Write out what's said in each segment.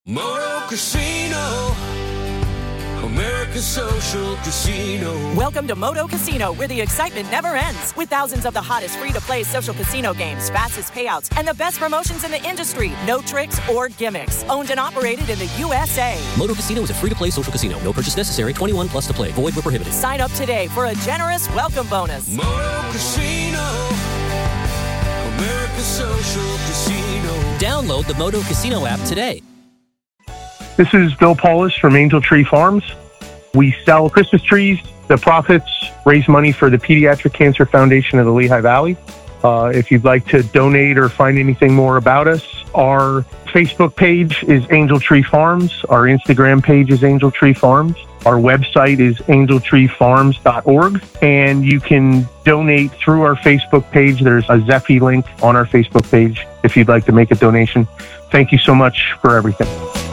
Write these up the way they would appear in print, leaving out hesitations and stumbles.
Moto Casino, America's social casino. Welcome to Moto Casino, where the excitement never ends. With thousands of the hottest free-to-play social casino games, fastest payouts, and the best promotions in the industry. No tricks or gimmicks. Owned and operated in the USA. Moto Casino is a free-to-play social casino. No purchase necessary. 21 plus to play. Void where prohibited. Sign up today for a generous welcome bonus. Moto Casino, America's social casino. Download the Moto Casino app today. This is Bill Paulus from Angel Tree Farms. We sell Christmas trees. The profits raise money for the Pediatric Cancer Foundation of the Lehigh Valley. If you'd like to donate or find anything more about us, our Facebook page is Angel Tree Farms. Our Instagram page is Angel Tree Farms. Our website is angeltreefarms.org. And you can donate through our Facebook page. There's a Zeffy link on our Facebook page if you'd like to make a donation. Thank you so much for everything.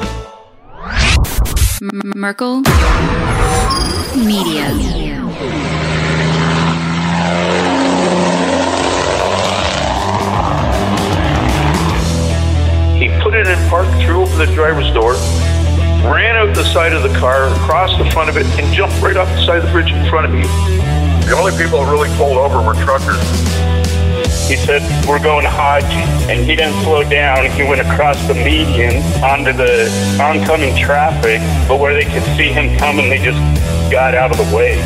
Merkel Media. He put it in park, threw open the driver's door, ran out the side of the car, across the front of it, and jumped right off the side of the bridge in front of me. The only people that really pulled over were truckers. He said, "We're going to Hodge," and he didn't slow down. He went across the median onto the oncoming traffic, but where they could see him coming, they just got out of the way.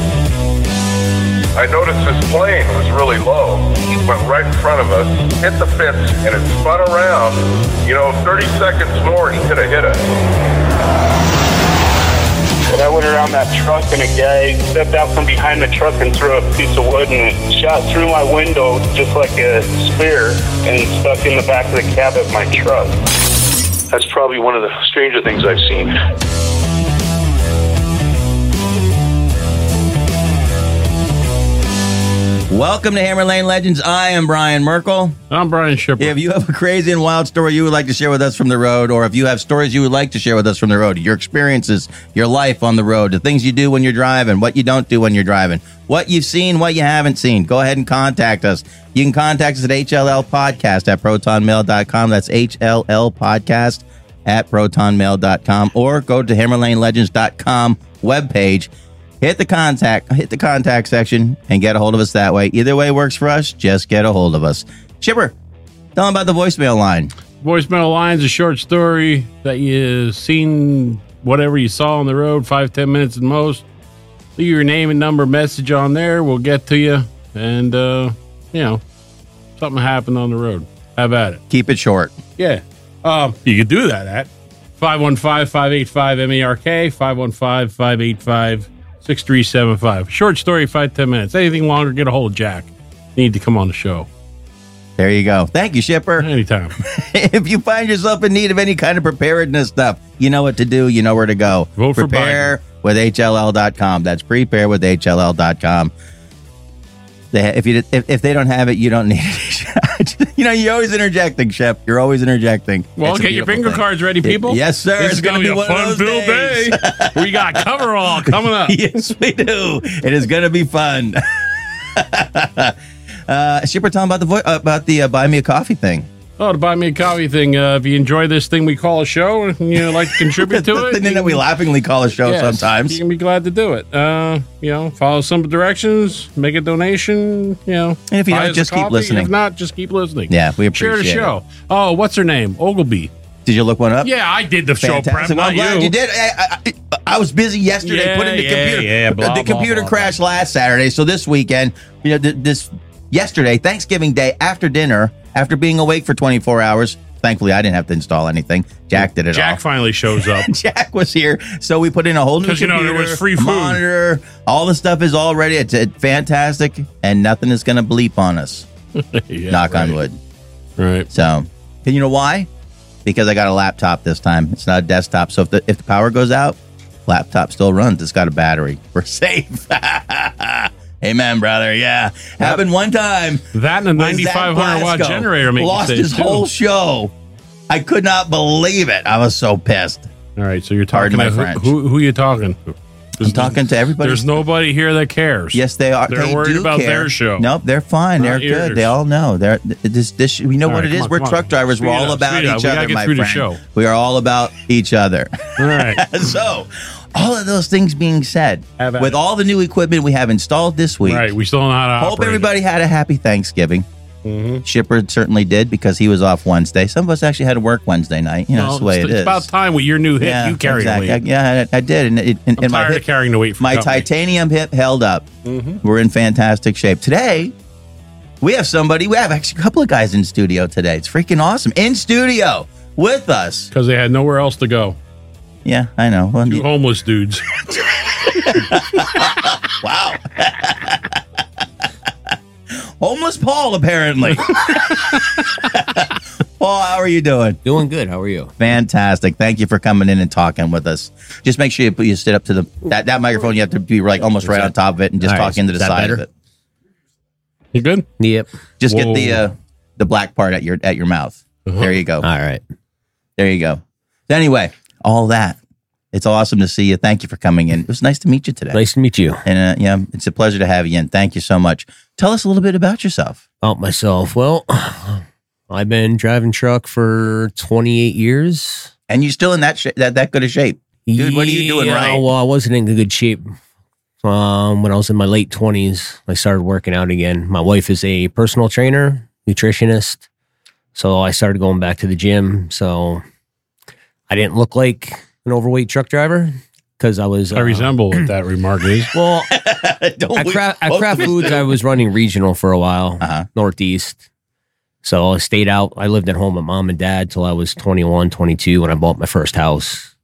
I noticed this plane was really low. It went right in front of us, hit the fence, and it spun around. 30 seconds more, he could have hit us. And I went around that truck, and a guy stepped out from behind the truck and threw a piece of wood, and it shot through my window just like a spear and stuck in the back of the cab of my truck. That's probably one of the stranger things I've seen. Welcome to Hammer Lane Legends. I am Brian Merkel. I'm Brian Shipper. If you have a crazy and wild story you would like to share with us from the road, or if you have stories you would like to share with us from the road, your experiences, your life on the road, the things you do when you're driving, what you don't do when you're driving, what you've seen, what you haven't seen, go ahead and contact us. You can contact us at hllpodcast@protonmail.com. That's hllpodcast@protonmail.com, or go to hammerlanelegends.com webpage. Hit the contact section and get a hold of us that way. Either way works for us. Just get a hold of us. Shipper, tell them about the voicemail line. Voicemail line's a short story that you seen, whatever you saw on the road, 5-10 minutes at most. Leave your name and number message on there. We'll get to you. And, something happened on the road. Have at it. Keep it short. Yeah. You could do that at 515-585-MERK, 515-585-6375. Short story, 5-10 minutes. Anything longer, get a hold of Jack. You need to come on the show. There you go. Thank you, Shipper. Anytime. If you find yourself in need of any kind of preparedness stuff, you know what to do. You know where to go. Vote for Prepare with HLL.com. That's prepare with HLL.com. If they don't have it, you don't need it. You're always interjecting, Shep. You're always interjecting. Well, get your bingo cards ready, people. Yes, sir. This is going to be a fun-filled day. We got coverall coming up. Yes, we do. It is going to be fun. Shipper, tell them about the Buy Me a Coffee thing. Oh, the Buy Me a Coffee thing. If you enjoy this thing we call a show and you like to contribute to it. The thing that we laughingly call a show sometimes. You can be glad to do it. Follow some directions, make a donation, And if you don't, just keep listening. If not, just keep listening. Yeah, we appreciate it. Share the show. Oh, what's her name? Ogilvy. Did you look one up? Yeah, I did the Fantastic. show prep. I'm glad you did. I was busy yesterday putting the computer. The computer crashed last Saturday, so this weekend, yesterday, Thanksgiving Day, after dinner, after being awake for 24 hours, thankfully I didn't have to install anything. Jack did it all. Jack finally shows up. Jack was here, so we put in a whole new computer, there was free food. Monitor, all the stuff is all ready. It's fantastic, and nothing is going to bleep on us. Knock on wood. Right. So, and you know why? Because I got a laptop this time. It's not a desktop, so if the power goes out, laptop still runs. It's got a battery. We're safe. Amen, brother. Yeah. Happened one time. That and a 9,500 watt generator lost his whole show. I could not believe it. I was so pissed. All right, so you're talking Pardon my French. Who are you talking? I'm talking to everybody. There's nobody here that cares. Yes, they are. They're They worried do about care. their show. Nope, they're fine. Not They're good. yours. They all know. This. We know All what right, it is. come We're on. truck drivers. We're Speed all up, about speed up. each We gotta other, get my through the friend. show. We are all about each other. All right. So, all of those things being said, Have at with it. all the new equipment we have installed this week, Right. We still don't know how to hope operate everybody had a happy Thanksgiving. Mm-hmm. Shipper certainly did because he was off Wednesday. Some of us actually had to work Wednesday night. You know, that's the way it it's is. about time with your new hip. You carry exactly. the weight. Yeah, I did. And I'm my tired hip, of carrying the weight for my company. titanium hip held up. Mm-hmm. We're in fantastic shape. Today, we have actually a couple of guys in studio today. It's freaking awesome. In studio with us. Because they had nowhere else to go. Yeah, I know. Well, Two homeless dudes. wow. Homeless Paul, apparently. Paul, how are you doing? Doing good. How are you? Fantastic. Thank you for coming in and talking with us. Just make sure you sit up to that microphone. You have to be like almost right on top of it and just All right, talk into the is that side of better? it. You good? Yep. Just Whoa. get the black part at your mouth. There you go. All right. There you go. Anyway, all that. It's awesome to see you. Thank you for coming in. It was nice to meet you today. Nice to meet you. And yeah, it's a pleasure to have you in. Thank you so much. Tell us a little bit about yourself. About myself. Well, I've been driving truck for 28 years. And you're still in that good of shape. Dude, what are you doing right? Well, I wasn't in good shape. When I was in my late 20s, I started working out again. My wife is a personal trainer, nutritionist. So I started going back to the gym. So I didn't look like an overweight truck driver because I was. I resemble what that remark is. Well, at Kraft Foods, I was running regional for a while, Northeast. So I stayed out. I lived at home with mom and dad till I was 21, 22 when I bought my first house.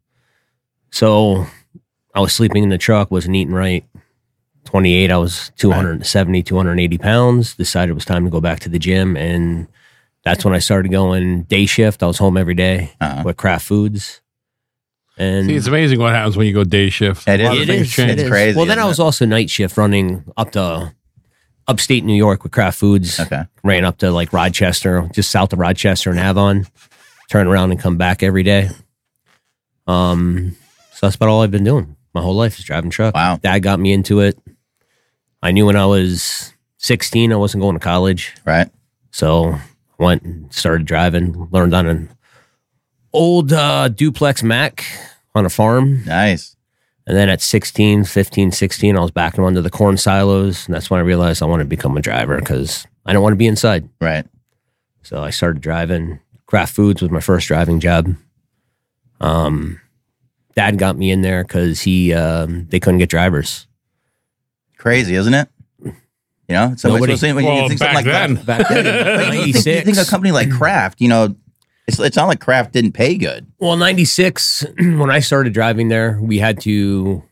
So I was sleeping in the truck, wasn't eating right. 28, I was 270, 280 pounds. Decided it was time to go back to the gym. And that's when I started going day shift. I was home every day with Kraft Foods. And See, it's amazing what happens when you go day shift. It A lot is. of things change. It's crazy. Well, then I isn't was it? also night shift running up to upstate New York with Kraft Foods. Okay. Ran up to like Rochester, just south of Rochester and Avon. Turn around and come back every day. So that's about all I've been doing. My whole life is driving truck. Wow. Dad got me into it. I knew when I was 16 I wasn't going to college. Right. So I went and started driving. Learned on an old duplex Mac on a farm. Nice. And then at 15, 16, I was backing under the corn silos. And that's when I realized I wanted to become a driver because I didn't want to be inside. Right. So I started driving. Kraft Foods was my first driving job. Dad got me in there because they couldn't get drivers. Crazy, isn't it? You know, so Nobody- when you think something back like then. that. Back then, You think a 96. company like Kraft, you know, it's not like Kraft didn't pay good. Well, 96, when I started driving there, we had to,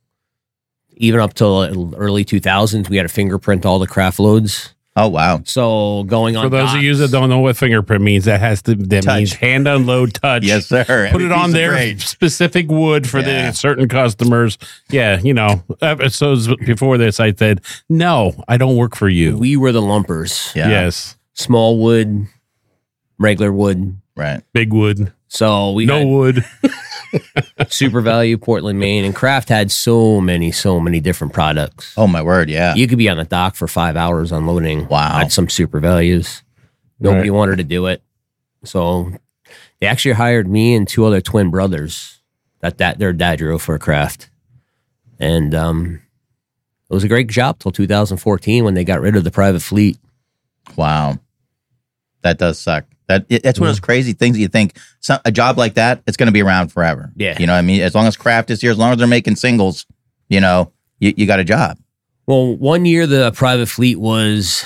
even up till early 2000s, we had to fingerprint all the Kraft loads. Oh, wow. So going on For those of docks- you that don't know what fingerprint means, that means hand unload touch. Yes, sir. Put Every it on piece of their freight. specific wood for Yeah. the certain customers. Yeah, you know, episodes before this, I said, no, I don't work for you. we were the lumpers. Yeah. Yes, Small wood, regular wood. Right. big wood, So we no had wood. Super Value, Portland, Maine, and Kraft had so many different products. Oh, my word. Yeah. You could be on the dock for 5 hours unloading. Wow. At some Super Values. Nobody Right. wanted to do it. So they actually hired me and two other twin brothers that their dad drove for Kraft. And it was a great job till 2014 when they got rid of the private fleet. Wow. That does suck. That's one of those crazy things that you think a job like that, it's going to be around forever. Yeah. You know what I mean? As long as Kraft is here, as long as they're making singles, you know, you got a job. Well, 1 year the private fleet was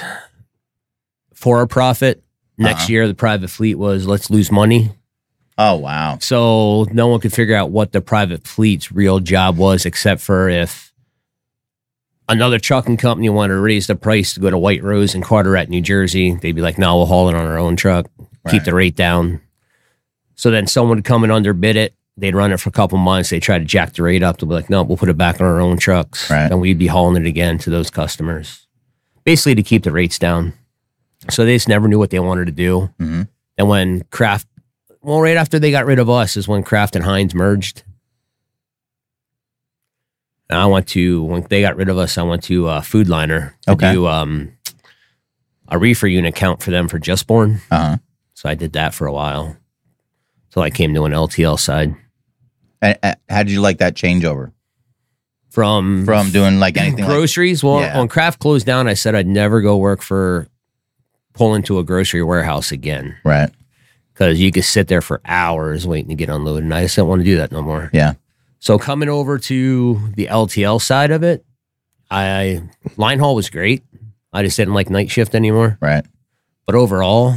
for a profit. Next year the private fleet was let's lose money. Oh, wow. So no one could figure out what the private fleet's real job was, except for if another trucking company wanted to raise the price to go to White Rose and Carteret, New Jersey, they'd be like, no, we'll haul it on our own truck, keep Right. the rate down. So then someone would come and underbid it. They'd run it for a couple months. They try to jack the rate up. They'll be like, no, we'll put it back on our own trucks. Right. And we'd be hauling it again to those customers, basically to keep the rates down. So they just never knew what they wanted to do. Mm-hmm. And when Kraft, well, right after they got rid of us is when Kraft and Heinz merged. And I went to, when they got rid of us, I went to Food Liner to do a reefer unit count for them for Just Born. So I did that for a while till I came to an LTL side. How did you like that changeover? From doing like anything groceries? When Kraft closed down, I said I'd never go pull into a grocery warehouse again. Right. Because you could sit there for hours waiting to get unloaded, and I just didn't want to do that no more. Yeah. So coming over to the LTL side of it, line haul was great. I just didn't like night shift anymore. Right. But overall,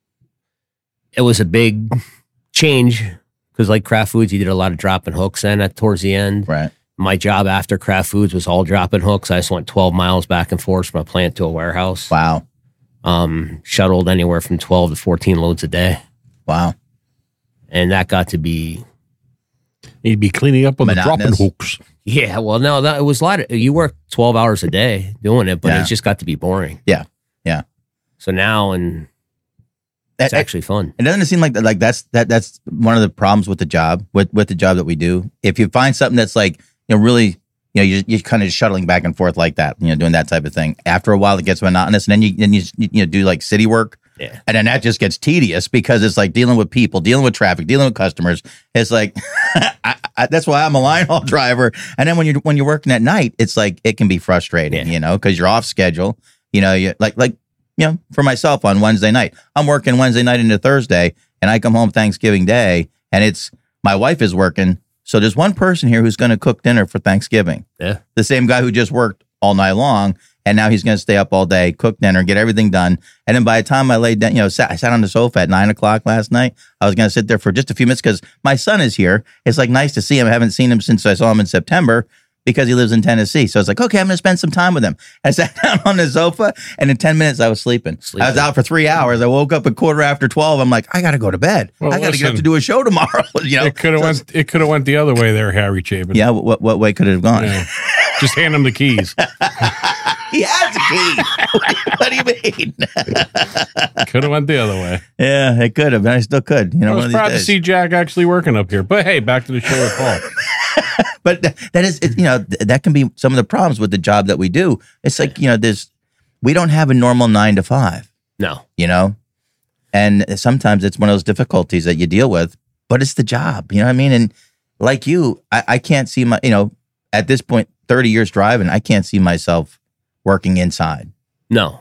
it was a big change because like Kraft Foods, you did a lot of dropping hooks towards the end. Right. My job after Kraft Foods was all dropping hooks. I just went 12 miles back and forth from a plant to a warehouse. Wow. Shuttled anywhere from 12 to 14 loads a day. Wow. And that got to be... You'd be cleaning up on the dropping hooks. Yeah, well, no, it was a lot. You work 12 hours a day doing it, but it just got to be boring. Yeah, yeah. So now, it's actually fun. It doesn't seem like that's one of the problems with the job, with the job that we do. If you find something that's like, really, you're kind of shuttling back and forth like that, doing that type of thing. After a while, it gets monotonous, and then you do like city work. Yeah. And then that just gets tedious because it's like dealing with people, dealing with traffic, dealing with customers. It's like, that's why I'm a line haul driver. And then when you're working at night, it's like, it can be frustrating, because you're off schedule, you for myself on Wednesday night, I'm working Wednesday night into Thursday and I come home Thanksgiving Day and my wife is working. So there's one person here who's going to cook dinner for Thanksgiving. Yeah. The same guy who just worked all night long. And now he's going to stay up all day, cook dinner, get everything done. And then by the time I laid down, I sat on the sofa at 9:00 last night. I was going to sit there for just a few minutes because my son is here. It's like nice to see him. I haven't seen him since I saw him in September because he lives in Tennessee. So I was like, okay, I'm going to spend some time with him. I sat down on the sofa and in 10 minutes I was sleeping. I was out for 3 hours. I woke up at 12:15. I'm like, I got to go to bed. Well, I got to get up to do a show tomorrow. It could have went the other way there, Harry Chapin. Yeah. What way could it have gone? Yeah. Just hand him the keys. He has a key. What do you mean? Could have went the other way. Yeah, it could have. I still could. I was proud to see Jack actually working up here. But hey, back to the show with Paul. But that is, that can be some of the problems with the job that we do. It's like, we don't have a normal 9 to 5. No. And sometimes it's one of those difficulties that you deal with, but it's the job. You know what I mean? And like you, I can't see at this point, 30 years driving, I can't see myself working inside. No.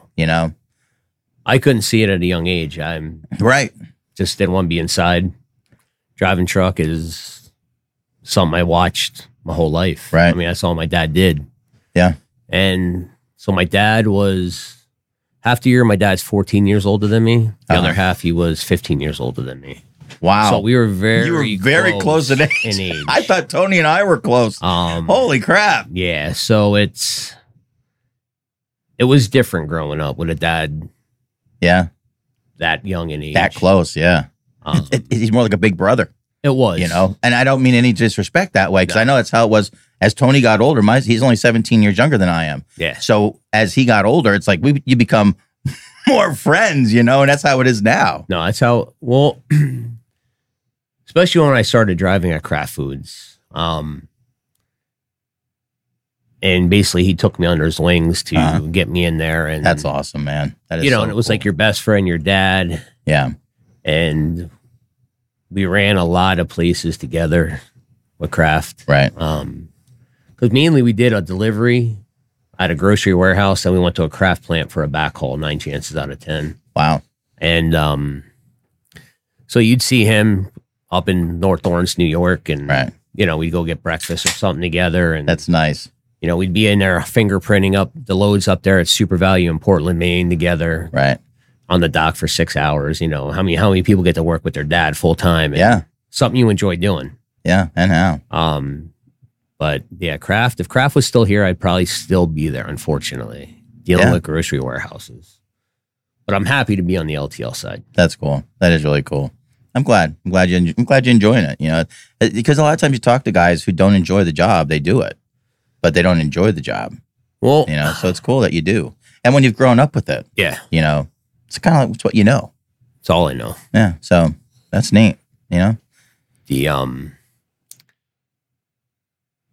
I couldn't see it at a young age. I'm right. Just didn't want to be inside. Driving truck is something I watched my whole life. Right. I mean, that's all my dad did. Yeah. And so my dad was, half the year, my dad's 14 years older than me. The other half, he was 15 years older than me. Wow. So we were very close in age. I thought Tony and I were close. Holy crap. Yeah. So it was different growing up with a dad. Yeah. That young in age. That close. Yeah. He's more like a big brother. It was. And I don't mean any disrespect that way because I know that's how it was as Tony got older. He's only 17 years younger than I am. Yeah. So as he got older, it's like you become more friends, and that's how it is now. No, that's how, especially when I started driving at Kraft Foods. And basically he took me under his wings to get me in there. And that's awesome, man. That is and it was like your best friend, your dad. Yeah. And we ran a lot of places together with Kraft. Right. Because mainly we did a delivery at a grocery warehouse, and we went to a Kraft plant for a backhaul, 9 chances out of 10. Wow. And so you'd see him up in North Lawrence, New York, and we'd go get breakfast or something together. And that's nice. We'd be in there fingerprinting up the loads up there at Super Value in Portland, Maine together. Right. On the dock for 6 hours. How many people get to work with their dad full time? Yeah. Something you enjoy doing. Yeah, and how. But yeah, Kraft. If Kraft was still here, I'd probably still be there. Unfortunately, dealing with grocery warehouses. But I'm happy to be on the LTL side. That's cool. That is really cool. I'm glad you're enjoying it. Because a lot of times you talk to guys who don't enjoy the job, they do it, but they don't enjoy the job. Well, so it's cool that you do. And when you've grown up with it, it's kind of like it's what you know. It's all I know. Yeah. So that's neat. The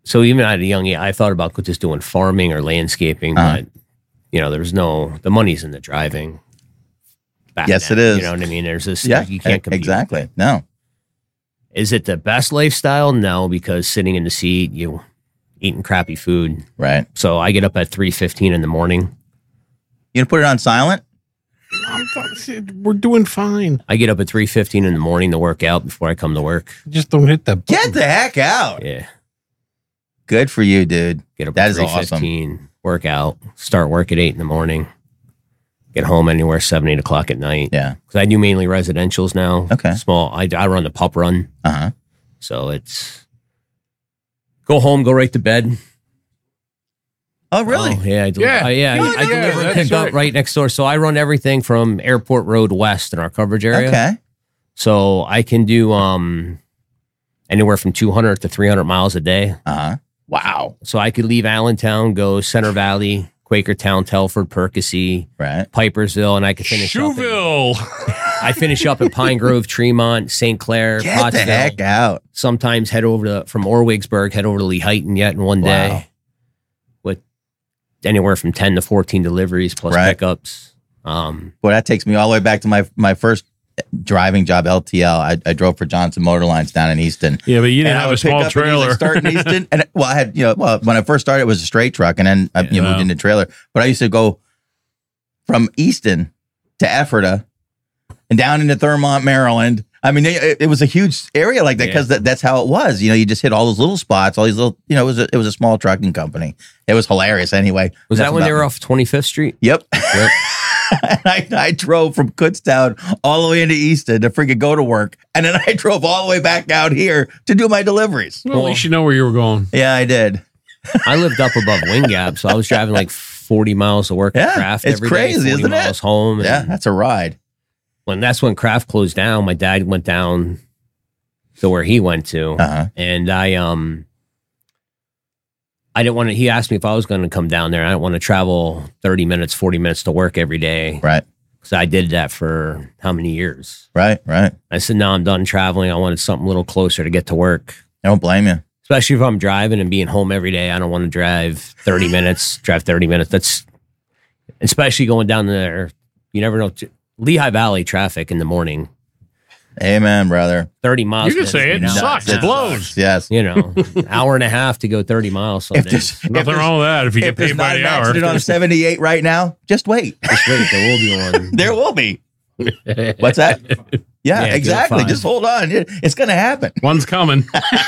So even at a young age, I thought about just doing farming or landscaping, but there's the money's in the driving. Yes, it is. You know what I mean? There's this. Yeah, you can't compete. Exactly. No. Is it the best lifestyle? No, because sitting in the seat, you eating crappy food. Right. So I get up at 3:15 in the morning. You gonna put it on silent? We're doing fine. I get up at 3:15 in the morning to work out before I come to work. Just don't hit that button. Get the heck out. Yeah. Good for you, dude. Get up that at is 3:15, awesome. work out, start work at 8 in the morning. Get home anywhere 7, 8 o'clock at night. Yeah. Because I do mainly residentials now. Okay. Small. I run the pup run. Uh-huh. So it's go home, go right to bed. Oh, really? Oh, yeah. I deliver and pick up right next door. So I run everything from Airport Road West in our coverage area. Okay. So I can do anywhere from 200 to 300 miles a day. Uh-huh. Wow. So I could leave Allentown, go Center Valley, Quakertown, Telford, Percy, right, Pipersville, and I could finish Shoeville. I finish up in Pine Grove, Tremont, St. Clair, Get Pottsville. the heck out. Sometimes head over from Orwigsburg, head over to Lehighton yet in one day with anywhere from 10 to 14 deliveries plus pickups. Well, that takes me all the way back to my first driving job, LTL. I drove for Johnson Motor Lines down in Easton. Yeah, but you didn't have a small trailer. Start in Easton, and I had when I first started, it was a straight truck, and then I moved into trailer. But I used to go from Easton to Ephrata and down into Thurmont, Maryland. I mean, it was a huge area like that because that's how it was. You just hit all those little spots, all these little. It was a small trucking company. It was hilarious. Anyway, was that when they were off 25th Street? Yep. I drove from Kutztown all the way into Easton to freaking go to work. And then I drove all the way back out here to do my deliveries. Well, at least you know where you were going. Yeah, I did. I lived up above Wing Gap, so I was driving like 40 miles to work at Kraft every day. It's crazy, 40 isn't miles it? home. Yeah, that's a ride. That's when Kraft closed down. My dad went down to where he went to. And I didn't want to, he asked me if I was going to come down there. I didn't want to travel 30 minutes, 40 minutes to work every day. Right. Because I did that for how many years? Right. I said, no, I'm done traveling. I wanted something a little closer to get to work. I don't blame you. Especially if I'm driving and being home every day. I don't want to drive 30 minutes. That's, especially going down there. You never know. Lehigh Valley traffic in the morning. Amen, brother. 30 miles. You can say it. It sucks. It blows. Yes. Hour and a half to go 30 miles some days. Nothing wrong with that if you get paid by the hour. If there's not an accident on 78 right now, just wait. Just wait. There will be one. There will be. What's that? Yeah, exactly. Just hold on. It's going to happen. One's coming.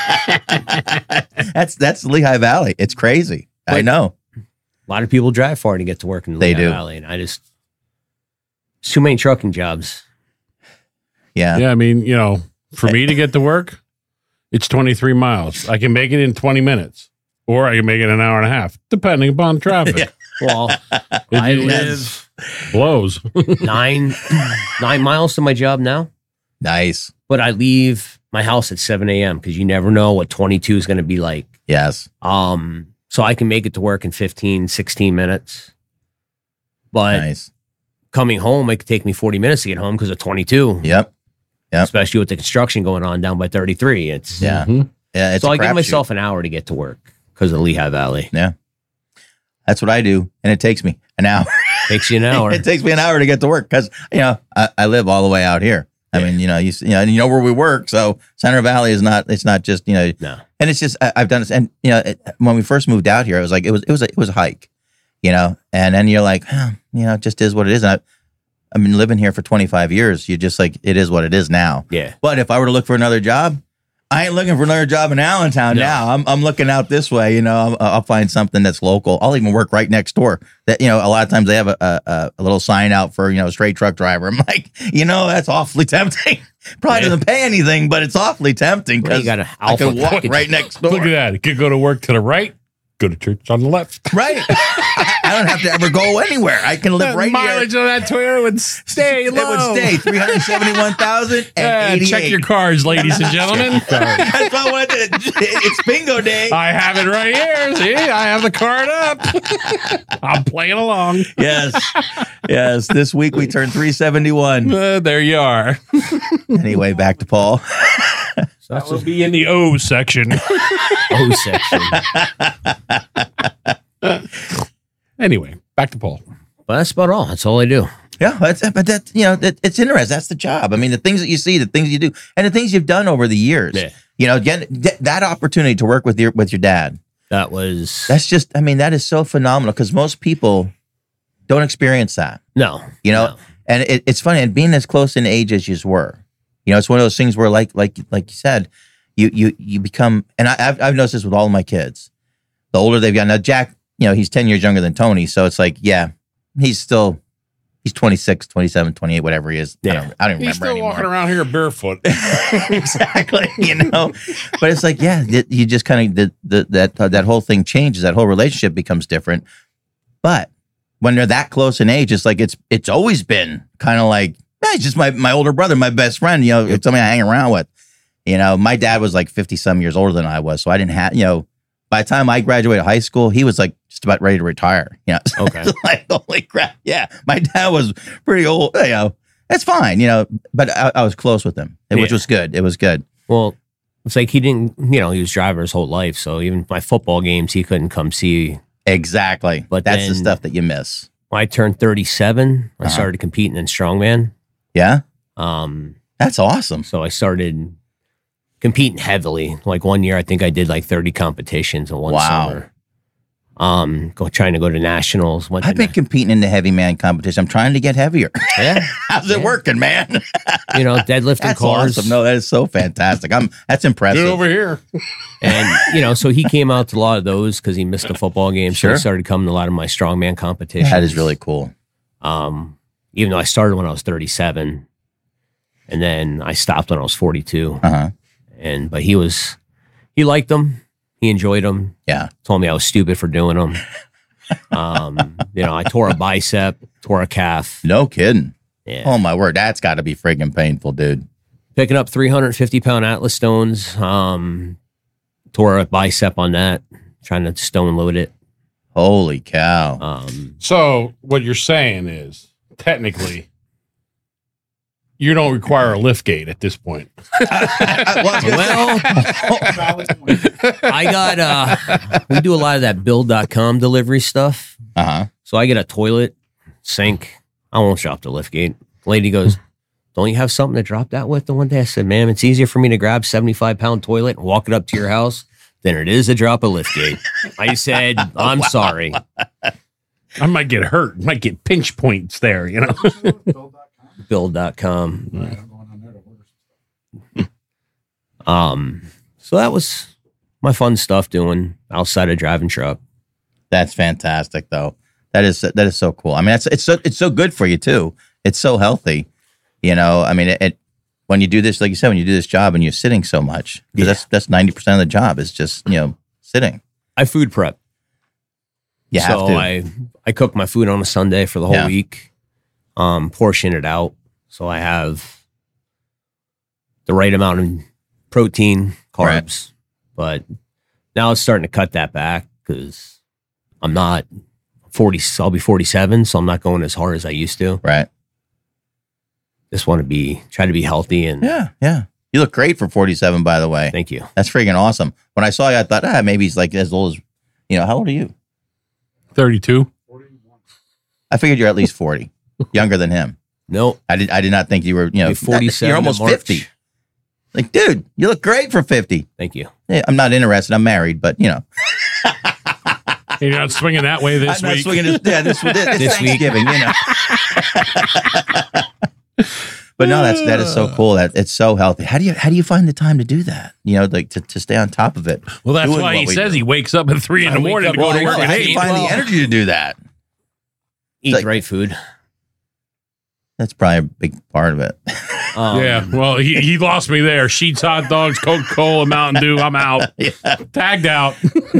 That's Lehigh Valley. It's crazy. I know. A lot of people drive far to get to work in Lehigh Valley. And it's too many trucking jobs. Yeah. Yeah, I mean, for me to get to work, it's 23 miles. I can make it in 20 minutes, or I can make it an hour and a half, depending upon traffic. Yeah. Well, I live blows 9 miles to my job now. Nice. But I leave my house at 7 a.m. because you never know what 22 is going to be like. Yes. So I can make it to work in 15, 16 minutes. But coming home, it could take me 40 minutes to get home because of 22. Yep. Especially with the construction going on down by 33. It's yeah. It's so I give myself an hour to get to work because of Lehigh Valley. Yeah. That's what I do. And it takes me an hour. Takes you an hour. It takes me an hour to get to work because, I live all the way out here. I mean, you where we work. So Center Valley is not, it's not just, No. And it's just, I've done this. And, when we first moved out here, it was like, it was a hike, and then you're like, it just is what it is. And I've been living here for 25 years. You're just like, it is what it is now. Yeah. But if I were to look for another job, I ain't looking for another job in Allentown now. I'm looking out this way. I'll find something that's local. I'll even work right next door. That a lot of times they have a little sign out for a straight truck driver. I'm like, that's awfully tempting. Probably doesn't pay anything, but it's awfully tempting because I can walk right next door. Look at that. You could go to work to the right, go to church on the left. Right. I don't have to ever go anywhere. I can live right mileage here. On that Toyota would stay low. It would stay 371,000. Check your cards, ladies and gentlemen. That's what I wanted to. It's bingo day. I have it right here. See, I have the card up. I'm playing along. Yes. This week we turned 371. There you are. Anyway, back to Paul. So that will be in the O section. O section. Anyway, back to Paul. But that's about all. That's all I do. Yeah, but it's interesting. That's the job. I mean, the things that you see, the things you do, and the things you've done over the years. Yeah. Again, that opportunity to work with your dad. That's just. I mean, that is so phenomenal because most people don't experience that. No. And it's funny, and being as close in age as you were, it's one of those things where, like you said, you become. And I've noticed this with all of my kids. The older they've gotten, now Jack, he's 10 years younger than Tony, so it's like, yeah, he's 26, 27, 28, whatever he is. Yeah. I don't even remember He's still anymore. walking around here barefoot. Exactly. But it's like, yeah, you just kind of that whole thing changes. That whole relationship becomes different. But when they're that close in age, it's like it's always been kind of like, he's just my older brother, my best friend. It's somebody I hang around with. My dad was like 50 some years older than I was, so I didn't have. By the time I graduated high school, he was like just about ready to retire. Okay. Like, holy crap. Yeah. My dad was pretty old. That's fine, but I was close with him, which was good. It was good. Well, it's like he didn't, he was driver his whole life. So even my football games, he couldn't come see. Exactly. But that's the stuff that you miss. When I turned 37, I started competing in strongman. Yeah. That's awesome. So I started competing heavily. Like one year, I think I did like 30 competitions in one summer. Trying to go to nationals. I've been competing in the heavy man competition. I'm trying to get heavier. Yeah. How's it working, man? Deadlifting that's cars. Awesome. No, that is so fantastic. That's impressive. Get over here. And, so he came out to a lot of those because he missed the football game. So he started coming to a lot of my strongman competitions. That is really cool. Even though I started when I was 37 and then I stopped when I was 42. Uh-huh. But he liked them. He enjoyed them. Yeah. Told me I was stupid for doing them. I tore a bicep, tore a calf. No kidding. Yeah. Oh my word. That's got to be friggin' painful, dude. Picking up 350-pound Atlas stones. Tore a bicep on that, trying to stone load it. Holy cow. So what you're saying is technically you don't require a lift gate at this point. Well, I got, we do a lot of that build.com delivery stuff. Uh-huh. So I get a toilet, sink. I won't drop the lift gate. Lady goes, don't you have something to drop that with? The one day I said, ma'am, it's easier for me to grab 75-pound toilet and walk it up to your house than it is to drop a lift gate. I said, I'm sorry. I might get hurt. Might get pinch points there, Build.com. So that was my fun stuff doing outside of driving truck. That's fantastic, though. That is so cool. I mean, it's so good for you too. It's so healthy. I mean, when you do this, like you said, when you do this job and you're sitting so much, because that's 90% of the job is just sitting. I food prep. You have to. I cook my food on a Sunday for the whole week. Portion it out so I have the right amount of protein, carbs. But now it's starting to cut that back because I'm not 40. I'll be 47, so I'm not going as hard as I used to. Right. Just want to try to be healthy and yeah. You look great for 47, by the way. Thank you. That's freaking awesome. When I saw you, I thought, maybe he's like as old as, how old are you? 32. I figured you're at least 40, younger than him. No, I did not think you were, 47. You're almost 50. Like, dude, you look great for 50. Thank you. Yeah, I'm not interested. I'm married, but You're not swinging that way this I'm week. not swinging this Thanksgiving, But no, that is so cool. That it's so healthy. How do you find the time to do that? Like to stay on top of it. Well, that's why he says he wakes up at 3 in the morning to go to work. How do you find the energy to do that? Eat right food. That's probably a big part of it. Yeah, well, he lost me there. Sheets, hot dogs, Coca-Cola, Mountain Dew. I'm out. Tagged out.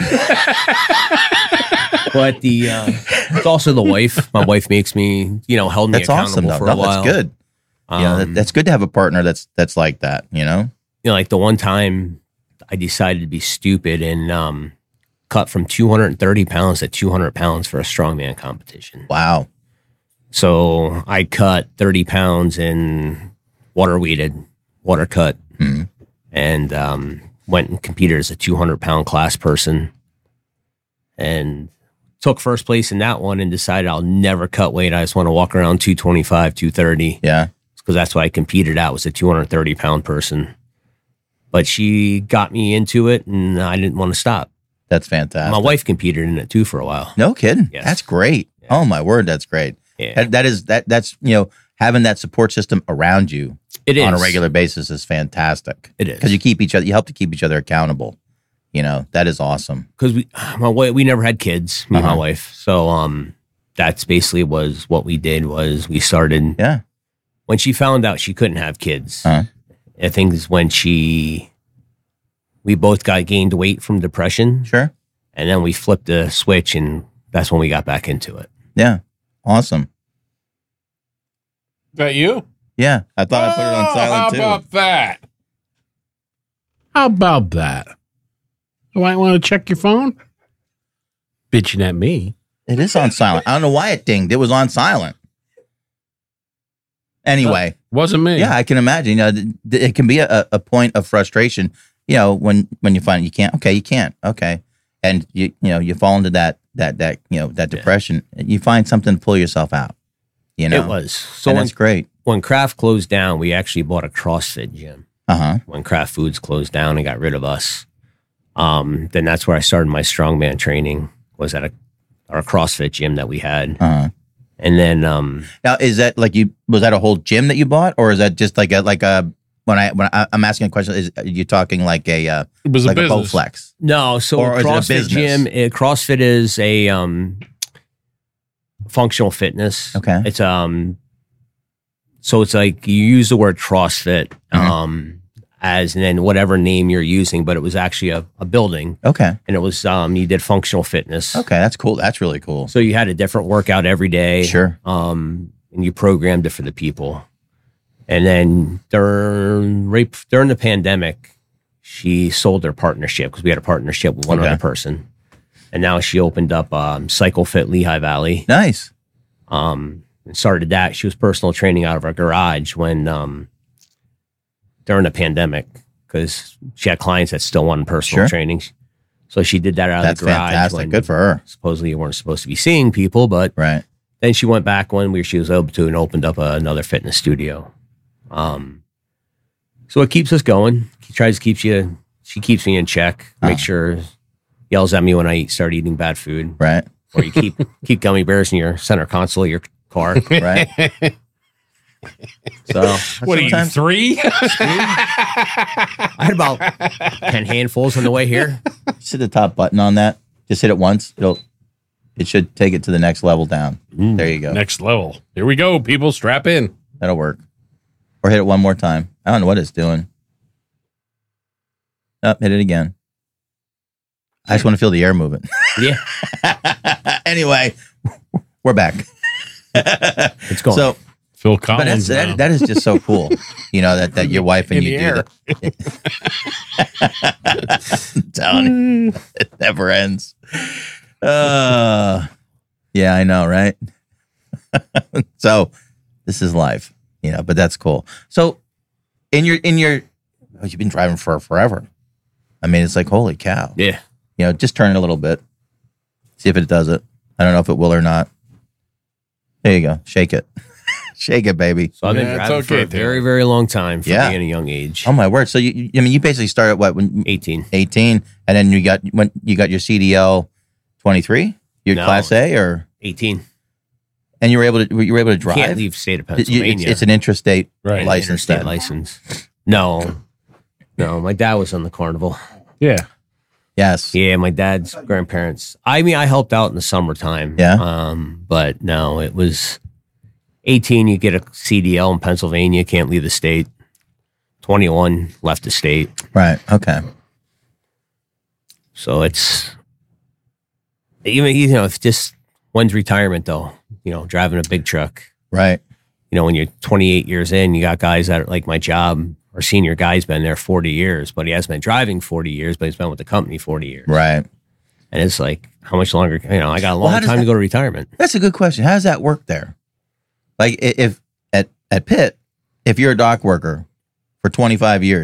But it's also the wife. My wife makes me, held me accountable for a while. That's good. That's good to have a partner that's like that. Like the one time I decided to be stupid and cut from 230 pounds to 200 pounds for a strongman competition. Wow. So I cut 30 pounds in water cut. Mm-hmm. and went and competed as a 200-pound class person, and took first place in that one, and decided I'll never cut weight. I just want to walk around 225, 230. Yeah, because that's what I competed at, was a 230-pound person. But she got me into it, and I didn't want to stop. That's fantastic. My wife competed in it too for a while. No kidding. Yes. That's great. Yeah. Oh my word, that's great. Yeah. That's having that support system around you on a regular basis is fantastic. It is, because you help to keep each other accountable. That is awesome. Because we never had kids, me and my wife. So that's basically was what we did. Was we started. Yeah. When she found out she couldn't have kids, I think is when we both gained weight from depression. Sure. And then we flipped the switch, and that's when we got back into it. Yeah. Awesome. Is that you? Yeah. I thought I put it on silent too. How about that? How about that? You might want to check your phone. Bitching at me. It is on silent. I don't know why it dinged. It was on silent. Anyway. Wasn't me. Yeah, I can imagine. It can be a point of frustration, when you find you can't. Okay, you can't. Okay. And you fall into that depression. You find something to pull yourself out. It was. So that's great. When Kraft closed down, we actually bought a CrossFit gym. When Kraft Foods closed down and got rid of us. Then that's where I started my strongman training, was at our CrossFit gym that we had. And then now, is that was that a whole gym that you bought, or is that just like a when I'm asking a question, is you talking like a it was like a Bowflex? No, so or CrossFit gym. CrossFit is a functional fitness. Okay, it's so it's like you use the word CrossFit as and then whatever name you're using, but it was actually a building. Okay, and it was you did functional fitness. Okay, that's cool. That's really cool. So you had a different workout every day. Sure. And you programmed it for the people. And then during the pandemic, she sold her partnership because we had a partnership with one other person. And now she opened up Cycle Fit Lehigh Valley. Nice. And started that. She was personal training out of our garage when during the pandemic, because she had clients that still wanted personal training. So she did that out of the garage. That's fantastic. Good for her. Supposedly you weren't supposed to be seeing people, but right. Then she went back when she was able to and opened up another fitness studio. So it keeps us going. She keeps me in check. Make sure, yells at me when I start eating bad food. Right. Or you keep gummy bears in your center console of your car. Right. So what are you, 3? I had about 10 handfuls on the way here. Just hit the top button on that. Just hit it once. It should take it to the next level down. There you go. Next level. Here we go, people. Strap in. That'll work. Or hit it one more time. I don't know what it's doing. Oh, hit it again. I just want to feel the air moving. Yeah. Anyway, we're back. It's going. So, Phil Collins. That is just so cool. That your wife and you do that. I'm telling you, it never ends. Yeah, I know, right? So this is life, but that's cool. So you've been driving for forever. I mean, it's like, holy cow. Yeah. Just turn it a little bit. See if it does it. I don't know if it will or not. There you go. Shake it. Shake it, baby. So I've been driving for a very, very long time for being a young age. Oh my word! So you basically started when 18, and then you got your CDL 23, your Class A or 18, and you were able to drive. You can't leave state of Pennsylvania. It's an interstate license. Interstate license. No, my dad was on the Carnival. Yeah. Yes. Yeah, my dad's grandparents. I mean, I helped out in the summertime. Yeah. But no, it was 18. You get a CDL in Pennsylvania. Can't leave the state. 21 left the state. Right. Okay. So it's even it's just when's retirement though. Driving a big truck. Right. When you're 28 years in, you got guys that are like my job. Our senior guy's been there 40 years, but he hasn't been driving 40 years, but he's been with the company 40 years. Right. And it's like, how much longer? I got a long time to go to retirement. That's a good question. How does that work there? Like if at Pitt, if you're a dock worker for 25 years,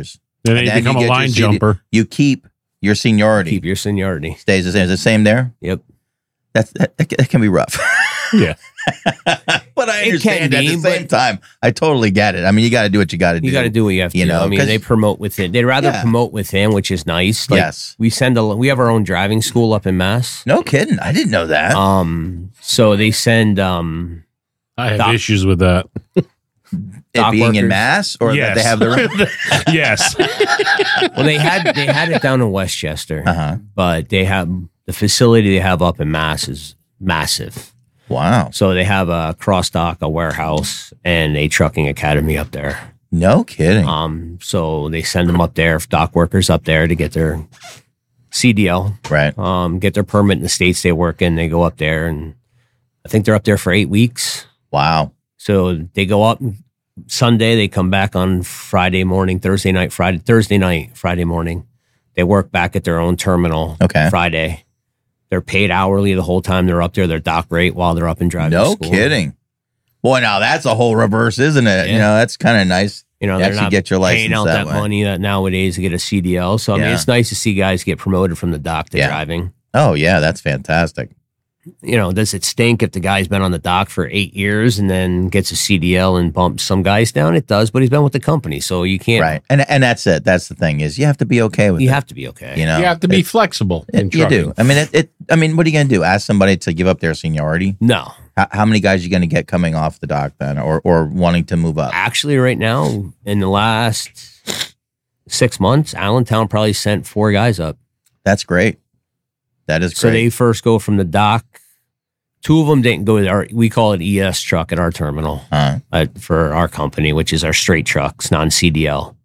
And then you become a line jumper. You keep your seniority. Keep your seniority. Stays the same. Is it the same there? Yep. That can be rough. Yeah. But I understand at the same time. I totally get it. I mean, you got to do what you got to do. You got to do what you have to do. I mean, they promote within. They'd rather promote within, which is nice. Like, yes. We have our own driving school up in Mass. No kidding. I didn't know that. So they send. I have issues with that. It being in Mass, or that they have their own? Yes. Well, they had it down in Westchester, but they have the facility they have up in Mass is massive. Wow. So they have a cross dock, a warehouse, and a trucking academy up there. No kidding. So they send them up there, dock workers up there to get their CDL, right? Get their permit in the states they work in. They go up there, and I think they're up there for 8 weeks. Wow. So they go up Sunday, they come back on Friday morning, Thursday night, Friday morning. They work back at their own terminal Friday. They're paid hourly the whole time they're up there. Their dock rate while they're up and driving. No kidding. Boy, now that's a whole reverse, isn't it? Yeah. You know, that's kind of nice. You know, they're not get your license paying out that money that nowadays to get a CDL. So, I mean, it's nice to see guys get promoted from the dock to driving. Oh, yeah, that's fantastic. You know, does it stink if the guy's been on the dock for 8 years and then gets a CDL and bumps some guys down? It does, but he's been with the company, so you can't. Right, and that's it. That's the thing is you have to be okay with it. You have to be okay. You know, you have to be flexible. You do. I mean, I mean, what are you going to do? Ask somebody to give up their seniority? No. How many guys are you going to get coming off the dock then, or wanting to move up? Actually, right now, in the last 6 months, Allentown probably sent 4 guys up. That's great. That is great. So they first go from the dock. 2 of them didn't go to we call it ES truck at our terminal for our company, which is our straight trucks, non-CDL.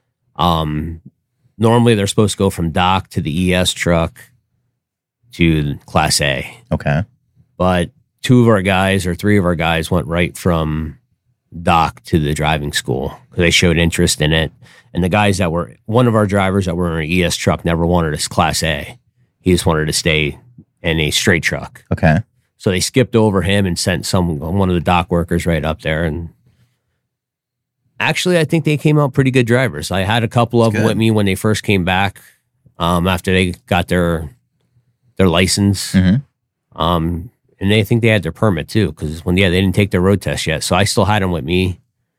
Normally they're supposed to go from dock to the ES truck to Class A. Okay. But 2 of our guys or 3 of our guys went right from dock to the driving school because they showed interest in it. And the guys one of our drivers that were in an ES truck never wanted us Class A. He just wanted to stay in a straight truck. Okay. So they skipped over him and sent one of the dock workers right up there. And actually, I think they came out pretty good drivers. I had a couple of them with me when they first came back after they got their license. Mm-hmm. And they think they had their permit too because they didn't take their road test yet. So I still had them with me.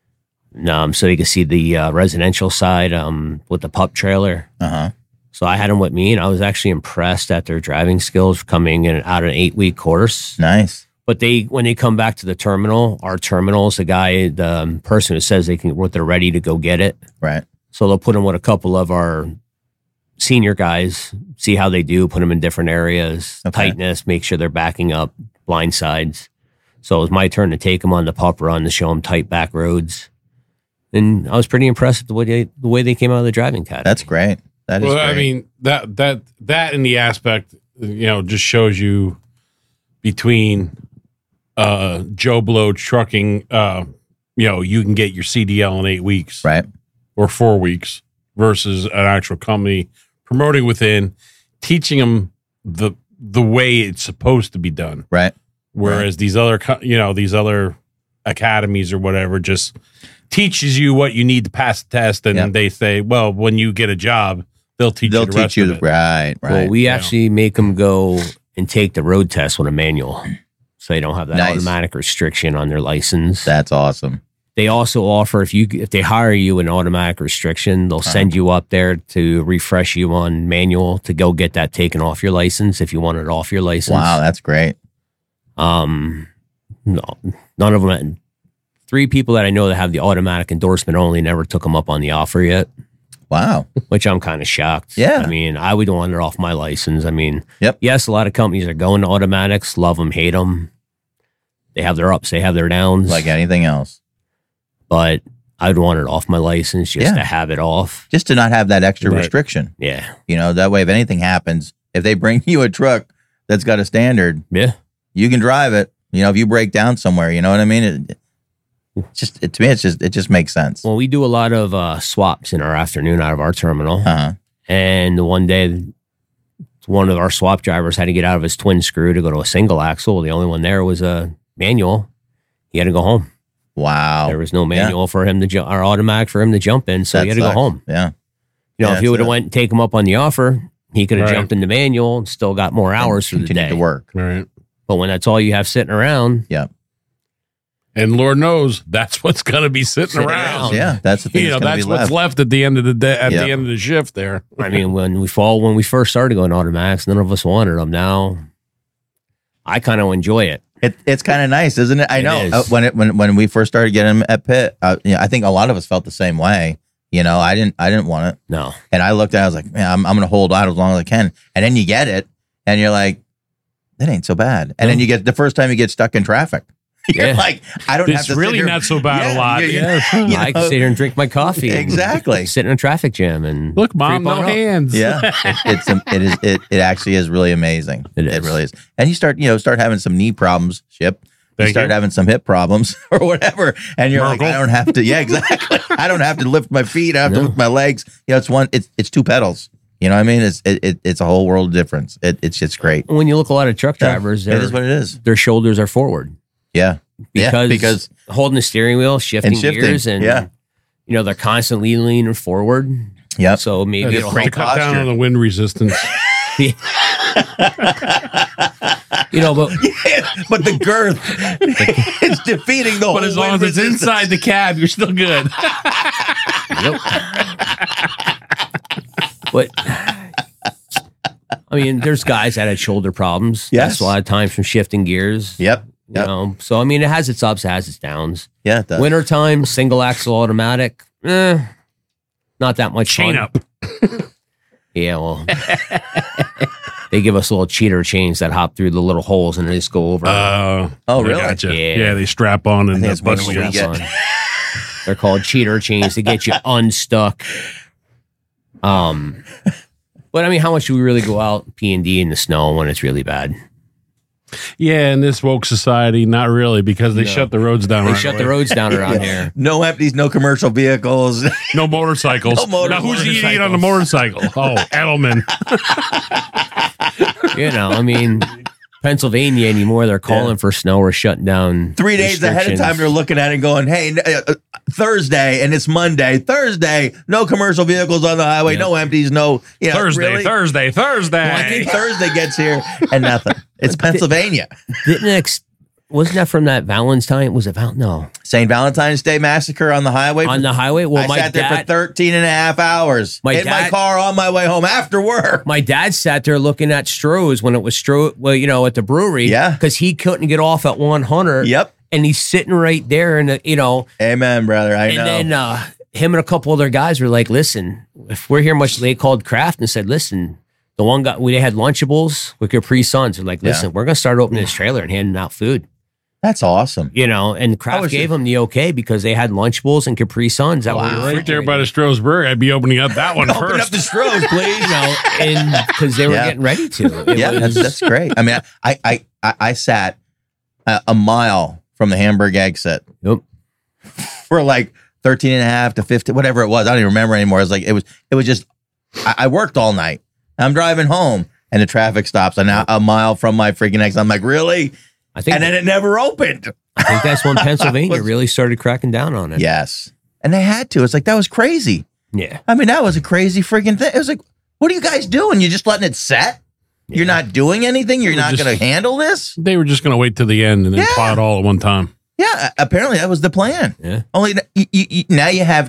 So you could see the residential side with the pup trailer. Uh-huh. So I had them with me, and I was actually impressed at their driving skills coming in out of an 8-week course. Nice. But when they come back to the terminal, our terminals, the person who says they're ready to go get it. Right. So they'll put them with a couple of our senior guys, see how they do, put them in different areas, tightness, make sure they're backing up, blind sides. So it was my turn to take them on the pup run to show them tight back roads. And I was pretty impressed with the way they came out of the driving academy. That's great. That is great. I mean, that in the aspect, just shows you between Joe Blow trucking, you can get your CDL in 8 weeks. Right. Or 4 weeks versus an actual company promoting within, teaching them the way it's supposed to be done. Right. Whereas these other academies or whatever just teaches you what you need to pass the test, and they say, well, when you get a job, they'll teach you the rest of it. Right. Well, we actually make them go and take the road test with a manual, so they don't have that automatic restriction on their license. That's awesome. They also offer if they hire you an automatic restriction, they'll send you up there to refresh you on manual to go get that taken off your license if you want it off your license. Wow, that's great. No, none of them. 3 people that I know that have the automatic endorsement only never took them up on the offer yet. Wow. Which I'm kind of shocked. Yeah. I mean, I would want it off my license. I mean, yep. Yes, a lot of companies are going to automatics, love them, hate them. They have their ups, they have their downs. Like anything else. But I'd want it off my license just to have it off. Just to not have that extra restriction. Yeah. That way if anything happens, if they bring you a truck that's got a standard, you can drive it. If you break down somewhere, you know what I mean? To me, it just makes sense. Well, we do a lot of swaps in our afternoon out of our terminal. Uh-huh. And one day, one of our swap drivers had to get out of his twin screw to go to a single axle. The only one there was a manual. He had to go home. Wow. There was no manual for him to jump, or automatic for him to jump in, so he had to go home. Yeah. You know, if he would have went and take him up on the offer, he could have jumped in the manual and still got more hours for the day. To work. Right. But when that's all you have sitting around. Yeah. And Lord knows that's what's going to be sitting around. Yeah, that's the thing. That's what's left at the end of the day, the end of the shift there. I mean, when we first started going automatics, none of us wanted them. Now, I kind of enjoy it. It's kind of nice, isn't it? I know. When we first started getting them at Pitt, I think a lot of us felt the same way. You know, I didn't want it. No. And I looked at it, I was like, man, I'm going to hold out as long as I can. And then you get it, and you're like, that ain't so bad. And then you get the first time you get stuck in traffic. You're like, I don't have to. It's really not so bad a lot. I can sit here and drink my coffee. Exactly. Sit in a traffic jam and look, Mom, no hands. Yeah, it actually is really amazing. It really is. And you start having some knee problems. You start having some hip problems or whatever, and you're like, I don't have to. Yeah, exactly. I don't have to lift my feet. I have to lift my legs. You know, it's two pedals. You know what I mean? It's a whole world of difference. It's just great. When you look at a lot of truck drivers, it is what it is. Their shoulders are forward. Yeah. Because holding the steering wheel, shifting gears, and you know, they're constantly leaning forward. Yeah. So maybe it'll help cut down on the wind resistance. You know, but the girth is defeating the whole. But as long as it's inside the cab, you're still good. But I mean, there's guys that had shoulder problems. Yes. That's a lot of times from shifting gears. Yep. You know, so I mean, it has its ups, it has its downs. Yeah, it does. Wintertime, single axle automatic, not that much chain fun. up. Yeah, well, they give us little cheater chains that hop through the little holes and they just go over. Oh, really? Gotcha. Yeah. Yeah, they strap on and that's what we on. get. They're called cheater chains to get you unstuck. But I mean, how much do we really go out P&D in the snow when it's really bad? Yeah, in this woke society, not really, because they shut the roads down. They shut the roads down around here. No empties, no commercial vehicles, no motorcycles. Now, who's eating on the motorcycle? Oh, Edelman. You know, I mean, Pennsylvania anymore, they're calling for snow or shutting down 3 days ahead of time. They're looking at it and going, hey, Thursday, and it's Monday. Thursday, no commercial vehicles on the highway, no empties, no. You know, Thursday. Well, I think Thursday gets here and nothing. It's Pennsylvania. Wasn't that from that Valentine? Was it no? St. Valentine's Day massacre on the highway? On the highway? Well, I sat there for 13 and a half hours in my car on my way home after work. My dad sat there looking at Stroh's when it was well, you know, at the brewery. Yeah. Because he couldn't get off at 100. Yep. And he's sitting right there and, you know. Amen, brother. I know. And then him and a couple other guys were like, listen, if we're here much, they called Kraft and said, listen, the one guy, they had Lunchables with Capri Suns. They're like, listen, we're going to start opening this trailer and handing out food. That's awesome. You know, and Kraft gave them the okay because they had Lunchables and Capri Suns that were right there by the Stroh's Brewery. I'd be opening up that one first. Open up the Stroh's, please. You know, and because they were getting ready to. That's great. I mean, I sat a mile from the Hamburg exit. Yep. For like 13 and a half to 15, whatever it was. I don't even remember anymore. It was just, I worked all night. I'm driving home and the traffic stops. And now a mile from my freaking exit. I'm like, really? And then it never opened. I think that's when Pennsylvania really started cracking down on it. Yes. And they had to. It's like, that was crazy. Yeah. I mean, that was a crazy freaking thing. It was like, what are you guys doing? You're just letting it set? Yeah. You're not doing anything? You're not going to handle this? They were just going to wait till the end and then plow it all at one time. Yeah. Apparently that was the plan. Yeah. Only now you have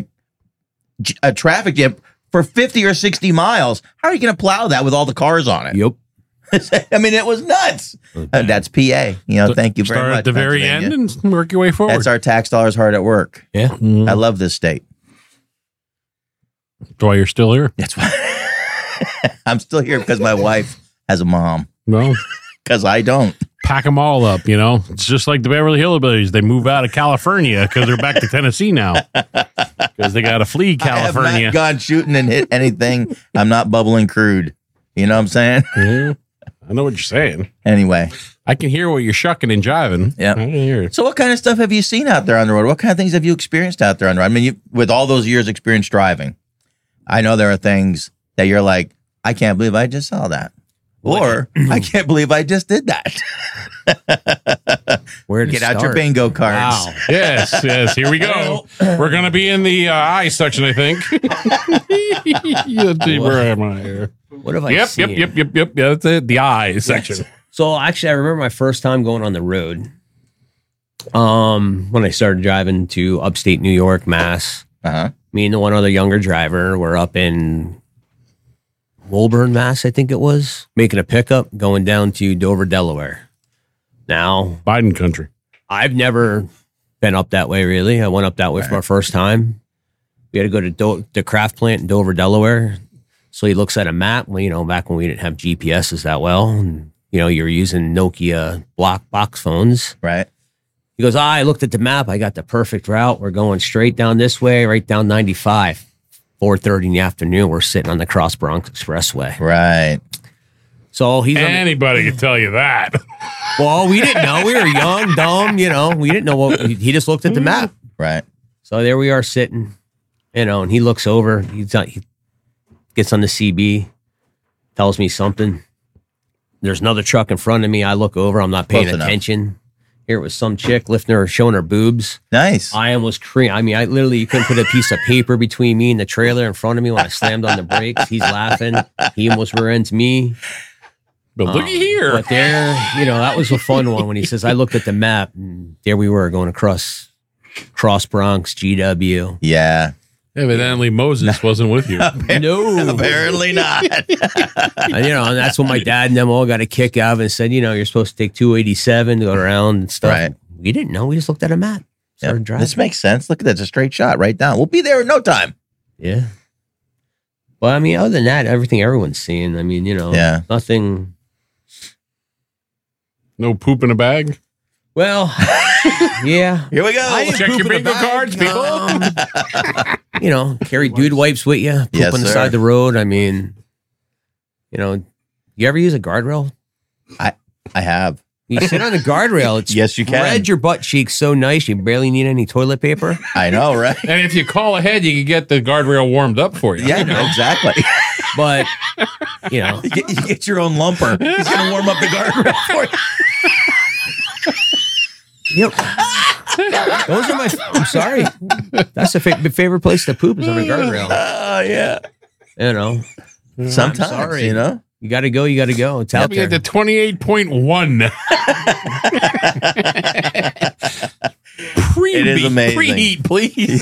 a traffic jam for 50 or 60 miles. How are you going to plow that with all the cars on it? Yep. I mean, it was nuts. That's PA. You know, thank you very much. Start at the very end and work your way forward. That's our tax dollars hard at work. Yeah. I love this state. That's why you're still here. That's why. I'm still here because my wife has a mom. No. Because I don't. Pack them all up, you know. It's just like the Beverly Hillbillies. They move out of California because they're back to Tennessee now. Because they got to flee California. I have not gone shooting and hit anything. I'm not bubbling crude. You know what I'm saying? Mm-hmm. I know what you're saying. Anyway. I can hear what you're shucking and jiving. Yeah. I can hear it. So what kind of stuff have you seen out there on the road? What kind of things have you experienced out there on the road? I mean, with all those years experience driving, I know there are things that you're like, I can't believe I just saw that. Or I can't believe I just did that. Where to Get out your start? bingo cards. Wow. Yes. Here we go. We're going to be in the I section, I think. Let's see, where am I here? What have I seen? Yep. Yeah, that's it. The I section. So actually, I remember my first time going on the road. When I started driving to upstate New York, Mass. Me and the one other younger driver were up in Woburn, Mass, I think it was, making a pickup going down to Dover, Delaware. Now, Biden country. I've never been up that way, really. I went up that way for my first time. We had to go to the Kraft plant in Dover, Delaware. So he looks at a map, well, back when we didn't have GPSs that well. And, you were using Nokia block box phones. Right. He goes, I looked at the map. I got the perfect route. We're going straight down this way, right down 95. 4:30 in the afternoon, we're sitting on the Cross Bronx Expressway. Right. So anybody could tell you that. Well, we didn't know. We were young, dumb, we didn't know what he just looked at the map. Right. So there we are sitting, and he looks over, he gets on the CB, tells me something. There's another truck in front of me. I look over, I'm not paying attention. Here was some chick lifting her, showing her boobs. Nice. I almost I literally, you couldn't put a piece of paper between me and the trailer in front of me when I slammed on the brakes. He's laughing. He almost rear-ends me. But looky here. But there, that was a fun one when he says, I looked at the map and there we were going across Cross Bronx, GW. Yeah. Evidently Moses wasn't with you. No. Apparently not. And that's when my dad and them all got a kick out of it and said, you're supposed to take 287 to go around and stuff. Right. We didn't know. We just looked at a map. Started driving. This makes sense. Look at that. It's a straight shot right down. We'll be there in no time. Yeah. Well, other than that, everyone's seeing. Nothing. No poop in a bag? Well, yeah. Here we go. Check your bingo cards, people. Carry dude wipes with you. Poop Yes, on the sir. side of the road. You ever use a guardrail? I have. You sit on the guardrail. It's Yes, you can. spread your butt cheeks so nice you barely need any toilet paper. I know, right? And if you call ahead, you can get the guardrail warmed up for you. Yeah, exactly. But, You get your own lumper. He's going to warm up the guardrail for you. Yep. Those are I'm sorry. That's the favorite place to poop is on a guardrail. Oh, yeah. I'm Sometimes, sorry. You got to go. It's out We there. get the 28.1. It is amazing. Preheat, please.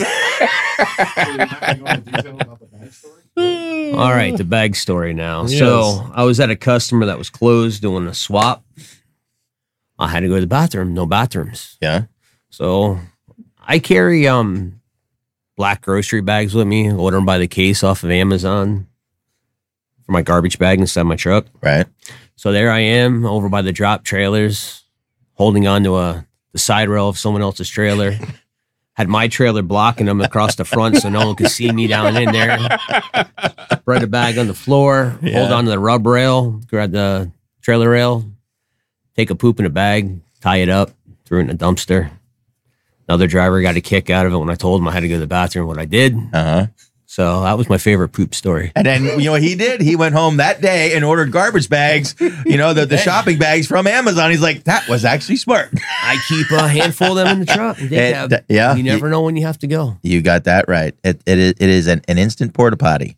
All right, the bag story now. Yes. So I was at a customer that was closed doing a swap. I had to go to the bathroom. No bathrooms. Yeah. So I carry black grocery bags with me. Order them by the case off of Amazon for my garbage bag inside my truck. Right. So there I am over by the drop trailers, holding on to the side rail of someone else's trailer. Had my trailer blocking them across the front so no one could see me down in there. Spread the bag on the floor, hold on to the rub rail, grab the trailer rail, take a poop in a bag, tie it up, threw it in a dumpster. Another driver got a kick out of it when I told him I had to go to the bathroom, what I did. Uh-huh. So that was my favorite poop story. And then, what he did? He went home that day and ordered garbage bags, the shopping bags from Amazon. He's like, that was actually smart. I keep a handful of them in the truck. You never know when you have to go. You got that right. It is an instant porta potty.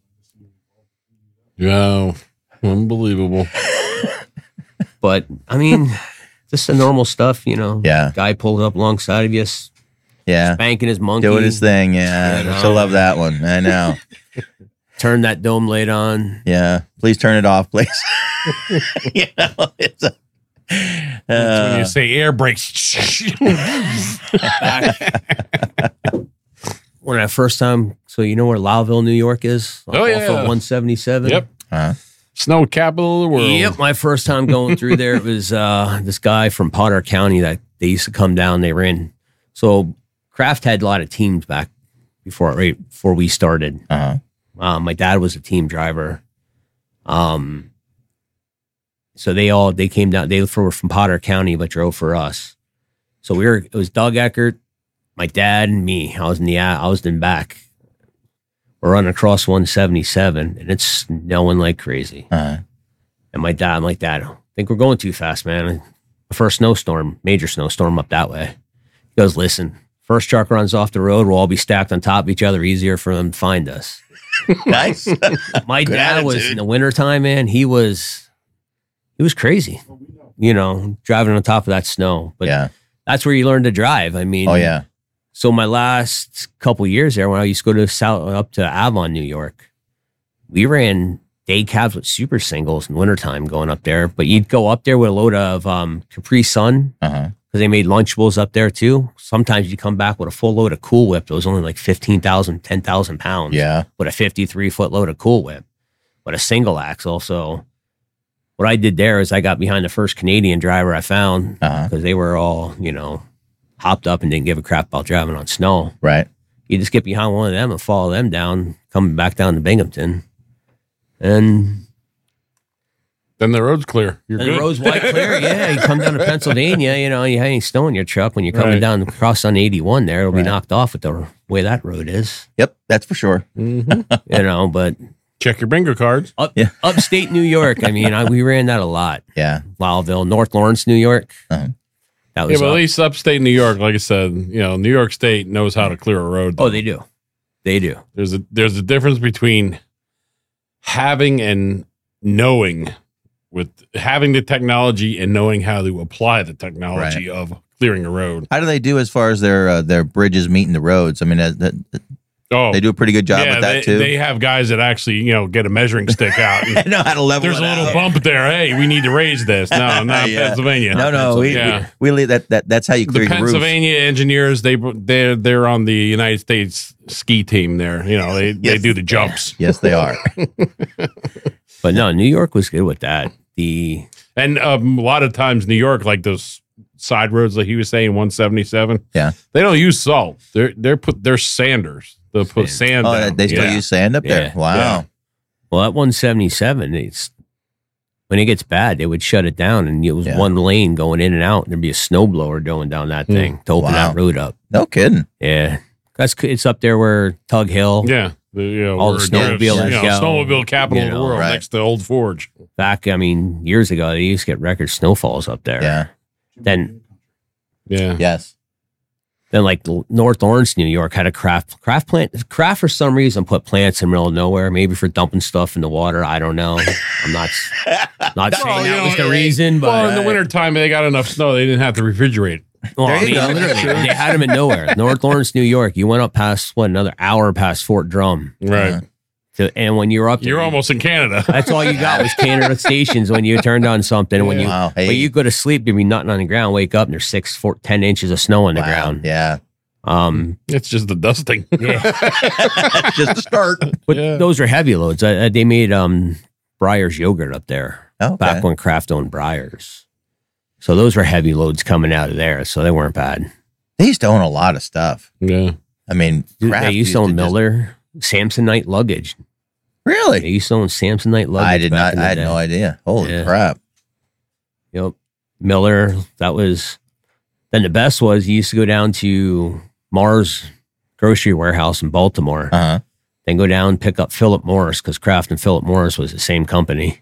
Yeah, unbelievable. But, just the normal stuff, Yeah. Guy pulled up alongside of you, Yeah. spanking his monkey. Doing his thing. Yeah. You know. Still love that one. I know. Turn that dome light on. Yeah. Please turn it off, please. It's When you say air brakes. When I first time, so you know where Lowville, New York is? Oh, Off yeah. of 177. Yep. Snow capital of the world. Yep. My first time going through there, it was this guy from Potter County that they used to come down. They ran. So Kraft had a lot of teams back before we started. My dad was a team driver. So they came down. They were from Potter County, but drove for us. So it was Doug Eckert, my dad, and me. I was in back. We're running across 177, and it's snowing like crazy. And my dad, I'm like, Dad, I think we're going too fast, man. The first snowstorm, major snowstorm up that way. He goes, listen, first truck runs off the road, we'll all be stacked on top of each other, easier for them to find us. Nice. My Good dad was, attitude. in the wintertime, man, he was crazy, driving on top of that snow. But Yeah. that's where you learn to drive. I mean, Oh, yeah. so my last couple years there, when I used to go to up to Avon, New York, we ran day cabs with super singles in wintertime going up there. But you'd go up there with a load of Capri Sun, because they made Lunchables up there too. Sometimes you come back with a full load of Cool Whip that was only like 15,000, 10,000 pounds. Yeah. With a 53-foot load of Cool Whip, but a single axle. So what I did there is I got behind the first Canadian driver I found, because they were all, hopped up and didn't give a crap about driving on snow. Right. You just get behind one of them and follow them down, coming back down to Binghamton. And then the road's clear. You're good. the road's wide clear. Yeah, you come down to Pennsylvania, you have any snow in your truck. When you're coming down across on 81 there, it'll be knocked off with the way that road is. Yep, that's for sure. But check your bingo cards. Upstate New York. I mean, we ran that a lot. Yeah. Lowellville, North Lawrence, New York. That was But at least upstate New York, like I said, New York State knows how to clear a road. Oh, they do. They do. There's a difference between having and knowing, with having the technology and knowing how to apply the technology of clearing a road. How do they do as far as their bridges meeting the roads? I mean, they do a pretty good job with that too. They have guys that actually, get a measuring stick out. And know how to level There's it a little out. bump there. Hey, we need to raise this. No, not Yeah. Pennsylvania. No, we leave that's how you clear The your roof. Pennsylvania engineers, they're on the United States ski team there. They do the jumps. Yes, they are. But no, New York was good with that. And a lot of times New York, like those side roads, like he was saying, 177. Yeah, they don't use salt. They're sanders. They'll put sand. Oh, down. they still use sand up there. Wow. Yeah. Well, at 177, when it gets bad, they would shut it down, and it was one lane going in and out. And there'd be a snowblower going down that thing to open that road up. No kidding. Yeah, it's up there where Tug Hill. Yeah. All the snowmobiles go. Snowmobile capital of the world, next to Old Forge. Back, years ago, they used to get record snowfalls up there. Yeah. Then, yes. Then, like North Lawrence, New York, had a craft plant. Craft, for some reason, put plants in the middle of nowhere, maybe for dumping stuff in the water. I don't know. I'm not saying that was the reason. But in the wintertime, they got enough snow, they didn't have to refrigerate. Well, literally, they had them in nowhere. North Lawrence, New York. You went up past another hour past Fort Drum, right? And when you're up there, you're almost in Canada. That's all you got was Canada stations when you turned on something. When but you go to sleep, there'd be nothing on the ground. Wake up and there's 10 inches of snow on the ground. Yeah. It's just the dusting. Yeah. That's just the start. But those are heavy loads. They made Breyers yogurt up there back when Kraft owned Breyers. So those were heavy loads coming out of there. So they weren't bad. They used to own a lot of stuff. Yeah. I mean, they used to own Miller, Samsonite luggage. Really? They used to own Samsonite luggage. I did not. I had no idea. Holy crap. Yep. Miller, that was. Then the best was you used to go down to Mars Grocery Warehouse in Baltimore. Then go down and pick up Philip Morris, because Kraft and Philip Morris was the same company.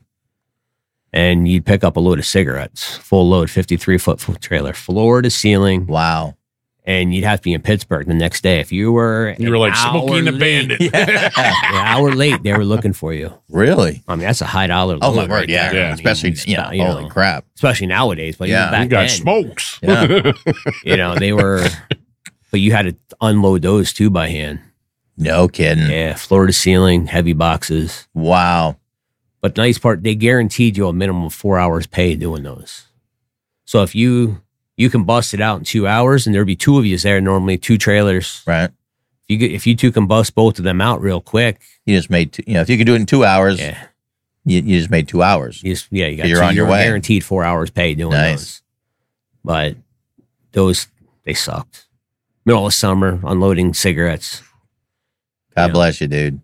And you'd pick up a load of cigarettes, full load, 53-foot trailer, floor to ceiling. Wow. And you'd have to be in Pittsburgh the next day. If you were like Smokey and the Bandit. An hour late, they were looking for you. Really? I mean, that's a high dollar load. Oh, my word. Right Yeah. there. I mean, Especially, holy crap. Especially nowadays. But even back you got then, smokes. Yeah. they were, but you had to unload those too by hand. No kidding. Yeah. Floor to ceiling, heavy boxes. Wow. But the nice part, they guaranteed you a minimum of 4 hours pay doing those. So if you can bust it out in 2 hours, and there'd be two of you there normally, two trailers. Right. If you two can bust both of them out real quick, you just made. If you could do it in 2 hours, you just made 2 hours. You're on your way. Guaranteed 4 hours pay doing those. But those, they sucked. Middle of summer, unloading cigarettes. God bless you, dude.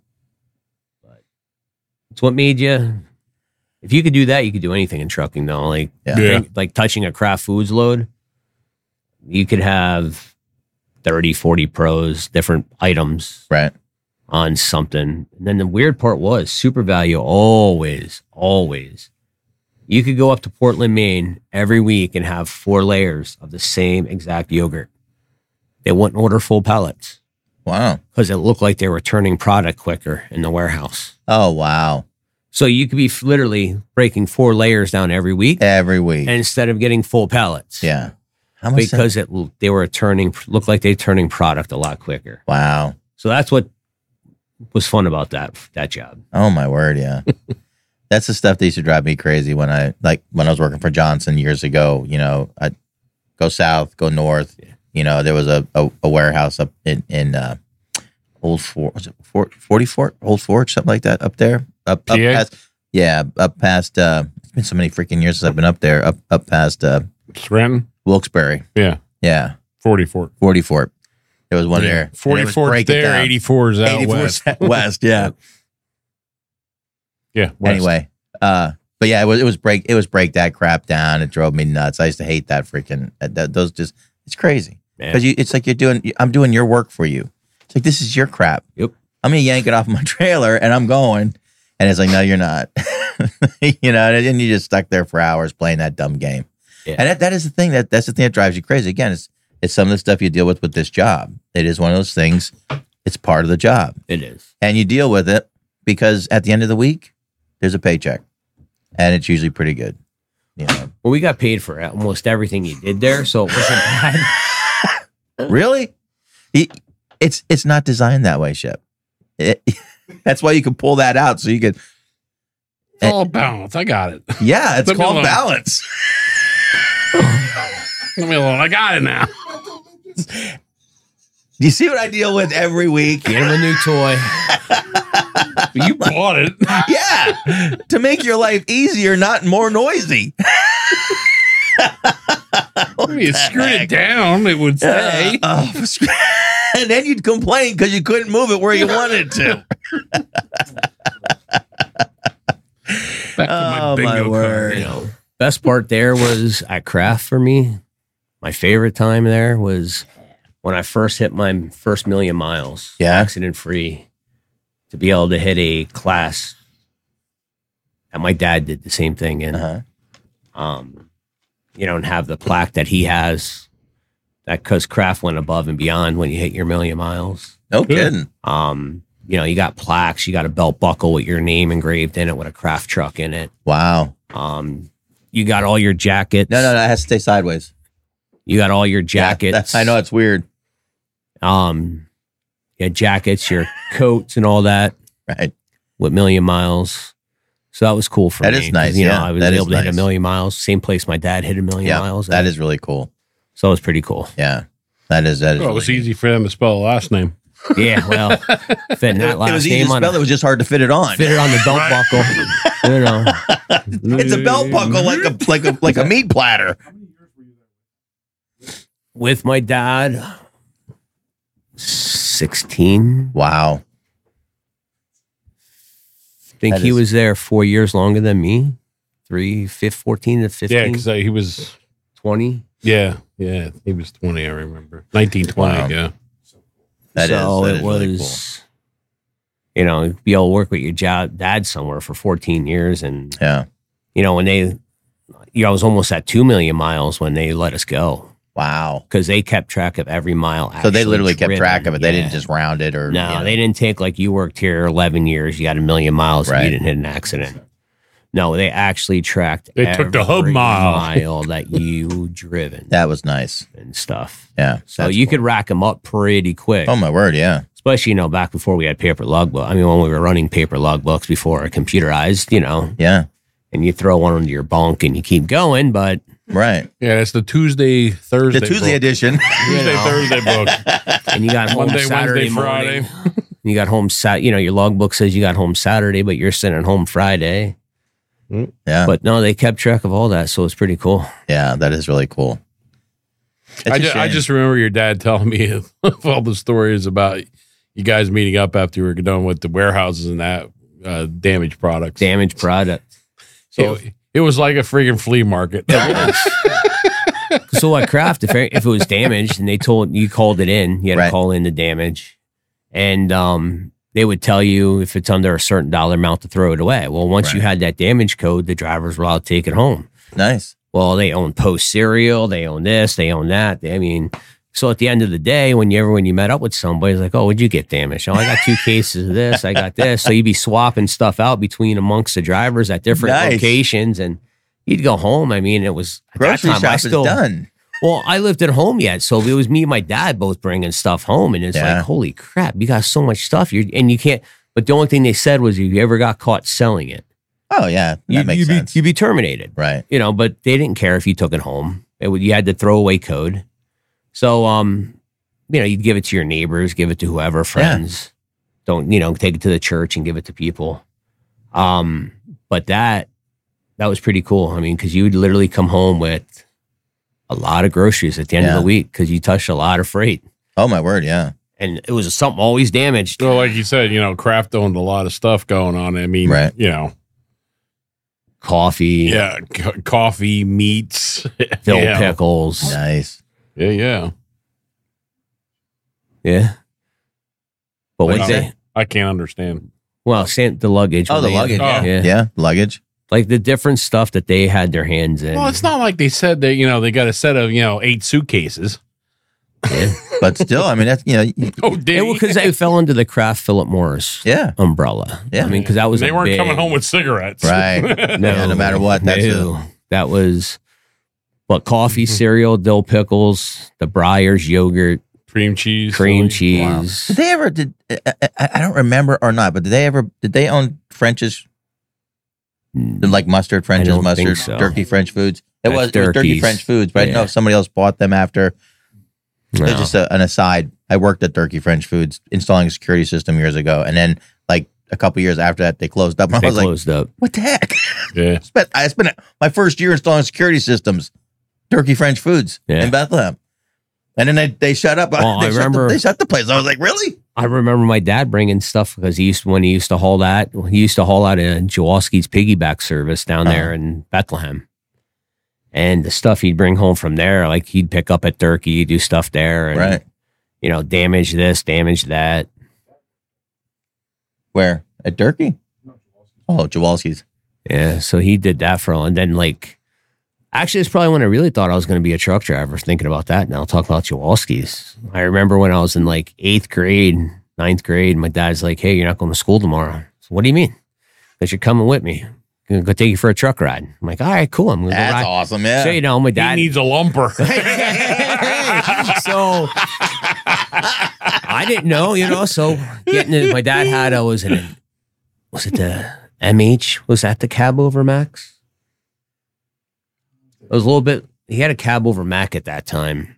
It's what made you. If you could do that, you could do anything in trucking, though. Like touching a Kraft Foods load, you could have 30, 40 pros, different items, on something. And then the weird part was Super Value always You could go up to Portland, Maine every week and have 4 layers of the same exact yogurt. They wouldn't order full pallets. Wow. Because it looked like they were turning product quicker in the warehouse. Oh, wow. So you could be literally breaking 4 layers down every week. Every week. Instead of getting full pallets. Yeah. How much because they were looked like they were turning product a lot quicker. Wow. So that's what was fun about that job. Oh, my word, yeah. That's the stuff that used to drive me crazy when I was working for Johnson years ago. You know, I'd go south, go north. Yeah. You know, there was a warehouse up in Old Fort, was it 40 Fort, Old Fort, something like that, up there. Up past, it's been so many freaking years since I've been up there, up past Scranton? Wilkes-Barre. Yeah. Yeah. 40 Fort. There was one there. 40 Fort's there, 84 is out 84's west, yeah. Yeah. West. Anyway, but yeah, it was break that crap down. It drove me nuts. I used to hate that freaking it's crazy. Because it's like I'm doing your work for you. It's like, this is your crap. Yep. I'm going to yank it off my trailer and I'm going. And it's like, no, you're not. You know, and you just stuck there for hours playing that dumb game. Yeah. And that is the thing that's the thing that drives you crazy. Again, it's some of the stuff you deal with this job. It is one of those things. It's part of the job. It is. And you deal with it because at the end of the week, there's a paycheck. And it's usually pretty good. You know? Well, we got paid for almost everything you did there, so it wasn't bad. Really? It's not designed that way, Shep. That's why you can pull that out so you could. It's all balance. I got it. Yeah, it's called balance. Leave me alone. I got it now. You see what I deal with every week? Get him a new toy. You bought it. Yeah. To make your life easier, not more noisy. You screwed it down, it would say. And then you'd complain because you couldn't move it where you wanted to. Back to my bingo card. You know, best part there was at Kraft for me. My favorite time there was when I first hit my first 1,000,000 miles. Yeah. Accident free. To be able to hit a class. And my dad did the same thing. And, you know, and have the plaque that he has. That because Kraft went above and beyond when you hit your 1,000,000 miles. No kidding. You know, you got plaques, you got a belt buckle with your name engraved in it with a Kraft truck in it. Wow. You got all your jackets. No, it has to stay sideways. You got all your jackets. Yeah, I know it's weird. Your jackets, your coats, and all that. Right. With 1,000,000 miles. So that was cool for me. That is nice. You know, yeah, I was able to hit 1,000,000 miles. Same place my dad hit 1,000,000 miles. That is really cool. So it was pretty cool. Yeah. That is. Well, it was easy for them to spell the last name. Yeah, well, fitting that last name. It was easy name to spell. It was just hard to fit it on. Fit it on the belt buckle. You know, it's a belt buckle like a meat platter. With my dad, 16. Wow. I think he was there 4 years longer than me. 14 to 15. Yeah, because he was 20. Yeah, he was 20. I remember 1920. Wow. Yeah. That was really cool. You know, be able to work with your dad somewhere for 14 years. And, you know, when I was almost at 2,000,000 miles when they let us go. Wow. Because they kept track of every mile. So they literally kept track of it. Yeah. They didn't just round it or. No, they didn't take like you worked here 11 years, you got 1,000,000 miles, and you didn't hit an accident. No, they actually tracked. They took the hub mile that you driven. That was nice and stuff. Yeah, so you could rack them up pretty quick. Oh my word, yeah. Especially back before we had paper logbook. I mean, when we were running paper logbooks before computerized, Yeah. And you throw one into your bunk and you keep going, but right. Yeah, it's the Tuesday, Thursday. The Tuesday edition. Tuesday, Thursday book. And you got home Monday, Saturday Wednesday, morning. Friday. You got home your logbook says you got home Saturday, but you're sitting home Friday. Yeah. But no, they kept track of all that, so it's pretty cool. Yeah, that is really cool. I just remember your dad telling me all the stories about you guys meeting up after you were done with the warehouses and that damaged products. Damaged products. So it was like a freaking flea market. So at Kraft, if it was damaged and they told you called it in, you had to call in the damage. And they would tell you if it's under a certain dollar amount to throw it away. Well, once you had that damage code, the drivers were allowed to take it home. Nice. Well, they own Post cereal, they own this, they own that. I mean, so at the end of the day, when you met up with somebody, it's like, oh, what'd you get damaged? Oh, I got 2 cases of this, I got this. So you'd be swapping stuff out amongst the drivers at different locations, and you'd go home. I mean, it was at grocery that time, shop is done. Well, I lived at home yet, so it was me and my dad both bringing stuff home, and it's like, holy crap, you got so much stuff, and you can't. But the only thing they said was, if you ever got caught selling it, oh yeah, that makes sense. You'd be terminated, right? But they didn't care if you took it home. You had the throwaway code, so you'd give it to your neighbors, give it to whoever, friends. Don't take it to the church and give it to people. But that was pretty cool. I mean, because you would literally come home with a lot of groceries at the end of the week because you touched a lot of freight. Oh my word, yeah. And it was something always damaged. Well, like you said, Kraft owned a lot of stuff going on. I mean, coffee. Yeah, coffee, meats. Dill pickles. Nice. Yeah. Yeah. But what I can't understand. Well, the luggage. Oh, the luggage. Yeah, luggage. Like the different stuff that they had their hands in. Well, it's not like they said that, they got a set of, 8 suitcases. Yeah. But still, I mean, that's, Oh, damn. Because they fell under the Kraft Philip Morris umbrella. Yeah. I mean, because that was they weren't coming home with cigarettes. Right. No matter what. That was, coffee, cereal, dill pickles, the Breyers yogurt. Cream cheese. Wow. Did they ever, I don't remember or not, but did they own French's? Like mustard, French's mustard, so. Turkey French Foods. It was Turkey French Foods, but I didn't know if somebody else bought them after. No. It's just an aside. I worked at Turkey French Foods installing a security system years ago, and then like a couple years after that, they closed up. And I was like, "What the heck?" Yeah, I spent my first year installing security systems, Turkey French Foods in Bethlehem, and then they shut up. Well, they shut the place. I was like, "Really?" I remember my dad bringing stuff because he used to haul out a Jaworski's piggyback service down there in Bethlehem. And the stuff he'd bring home from there, like he'd pick up at Turkey, do stuff there, and damage this, damage that. Where? At Turkey? Oh, Jaworski's. Yeah, so he did that and then actually, it's probably when I really thought I was going to be a truck driver, thinking about that. Now, I'll talk about Jaworski's. I remember when I was in 8th grade, 9th grade, my dad's like, hey, you're not going to school tomorrow. So, what do you mean? Because you're coming with me. I'm going to go take you for a truck ride. I'm like, all right, cool. I'm going to go ride. That's awesome, yeah. So, my dad. He needs a lumper. So, I didn't know, so my dad had, was it the MH? Was that the cab over Max? It was a little bit. He had a cab over Mac at that time.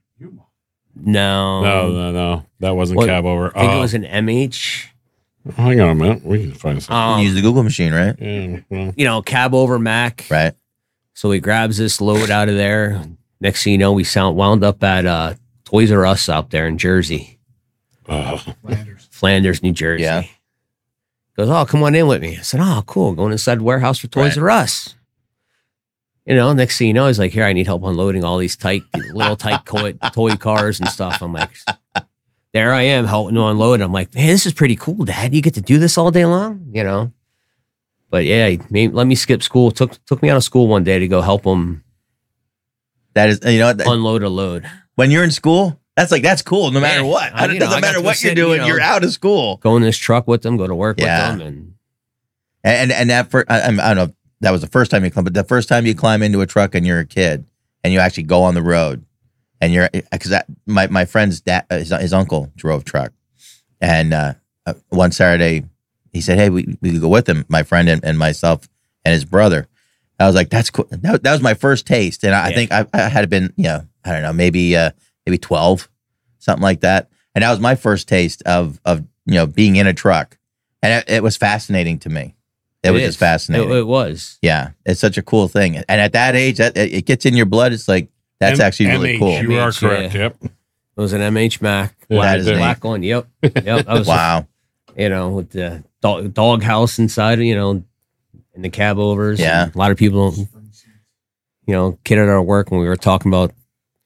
No. That wasn't cab over. I think it was an MH. Hang on a minute. We can find something. Use the Google machine, right? Yeah. Cab over Mac. Right. So he grabs this load out of there. Next thing you know, we wound up at Toys R Us out there in Jersey. Flanders, New Jersey. Yeah. Goes, oh, come on in with me. I said, oh, cool. Going inside the warehouse for Toys R Us. Next thing you know, he's like, here, I need help unloading all these little tight toy cars and stuff. I'm like, there I am helping to unload. I'm like, man, this is pretty cool, Dad. You get to do this all day long, But yeah, he let me skip school. Took me out of school one day to go help him. That is, unload a load. When you're in school, that's cool no matter what. It doesn't matter what you're doing. You're out of school. Go in this truck with them, go to work with them. And that, I don't know. That was the first time you climb, but the first time you climb into a truck and you're a kid and you actually go on the road and because my friend's dad, his uncle drove truck, and one Saturday he said, hey, we could go with him, my friend and myself and his brother. I was like, that's cool. That was my first taste, and I think I had been, I don't know, maybe 12, something like that, and that was my first taste of being in a truck, and it was fascinating to me. It was just fascinating. It was. Yeah. It's such a cool thing. And at that age, it gets in your blood. It's like, that's actually really cool. You are correct. Yep. It was an MH Mac. That is black one. Yep. That was, wow. With the dog house inside, and the cab overs. Yeah. A lot of people, kid at our work when we were talking about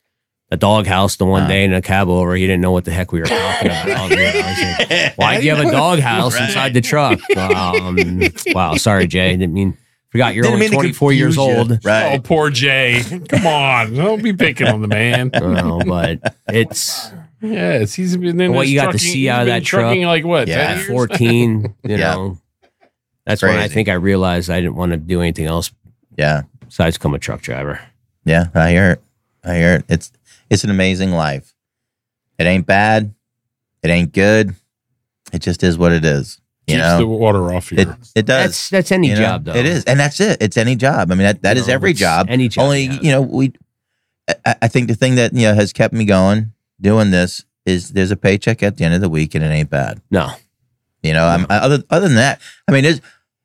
the doghouse the one day in a cab over. He didn't know what the heck we were talking about. I was like, why'd you have a doghouse inside the truck? Wow, sorry, Jay. Didn't mean. Forgot you're only 24 years old. Right. Oh, poor Jay. Come on. Don't be picking on the man. No, but it's... Yes, he's been in what you got to see out of that truck. Like what? Yeah, at 14, you know. That's when I think I realized I didn't want to do anything else. Yeah. Besides become a truck driver. Yeah, I hear it. It's an amazing life. It ain't bad. It ain't good. It just is what it is. You Keeps know, the water off your... It does. That's any job, though. It is, and that's it. It's any job. I mean, that is every job. Any job. Only, I think the thing that has kept me going doing this is there's a paycheck at the end of the week, and it ain't bad. No, other than that, I mean,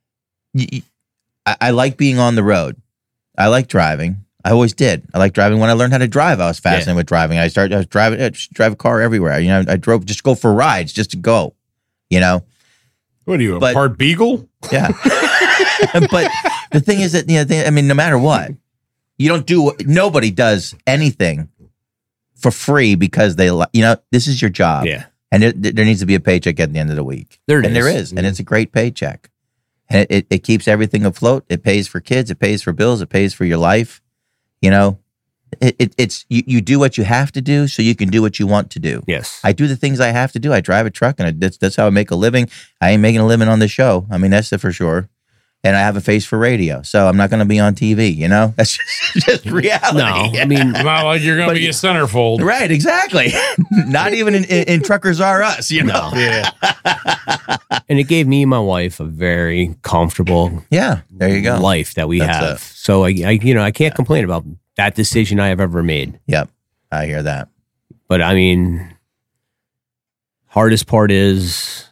I like being on the road. I like driving. I always did. I like driving. When I learned how to drive, I was fascinated with driving. I was driving. I just drive a car everywhere. I drove just go for rides, just to go. What are you, a part beagle? Yeah. But the thing is that, I mean, no matter what, nobody does anything for free because this is your job. Yeah. And there needs to be a paycheck at the end of the week. There is. And it's a great paycheck. And it keeps everything afloat. It pays for kids. It pays for bills. It pays for your life. It's you do what you have to do so you can do what you want to do. Yes. I do the things I have to do. I drive a truck, and that's how I make a living. I ain't making a living on the show. I mean, that's for sure. And I have a face for radio, so I'm not going to be on TV. That's just reality. No, I mean, not like you're going to be a centerfold, right? Exactly. Not even in Truckers Are Us. No. Yeah. And it gave me and my wife a very comfortable, there you go, life that we have. So I can't complain about that decision I have ever made. Yep, I hear that. But I mean, hardest part is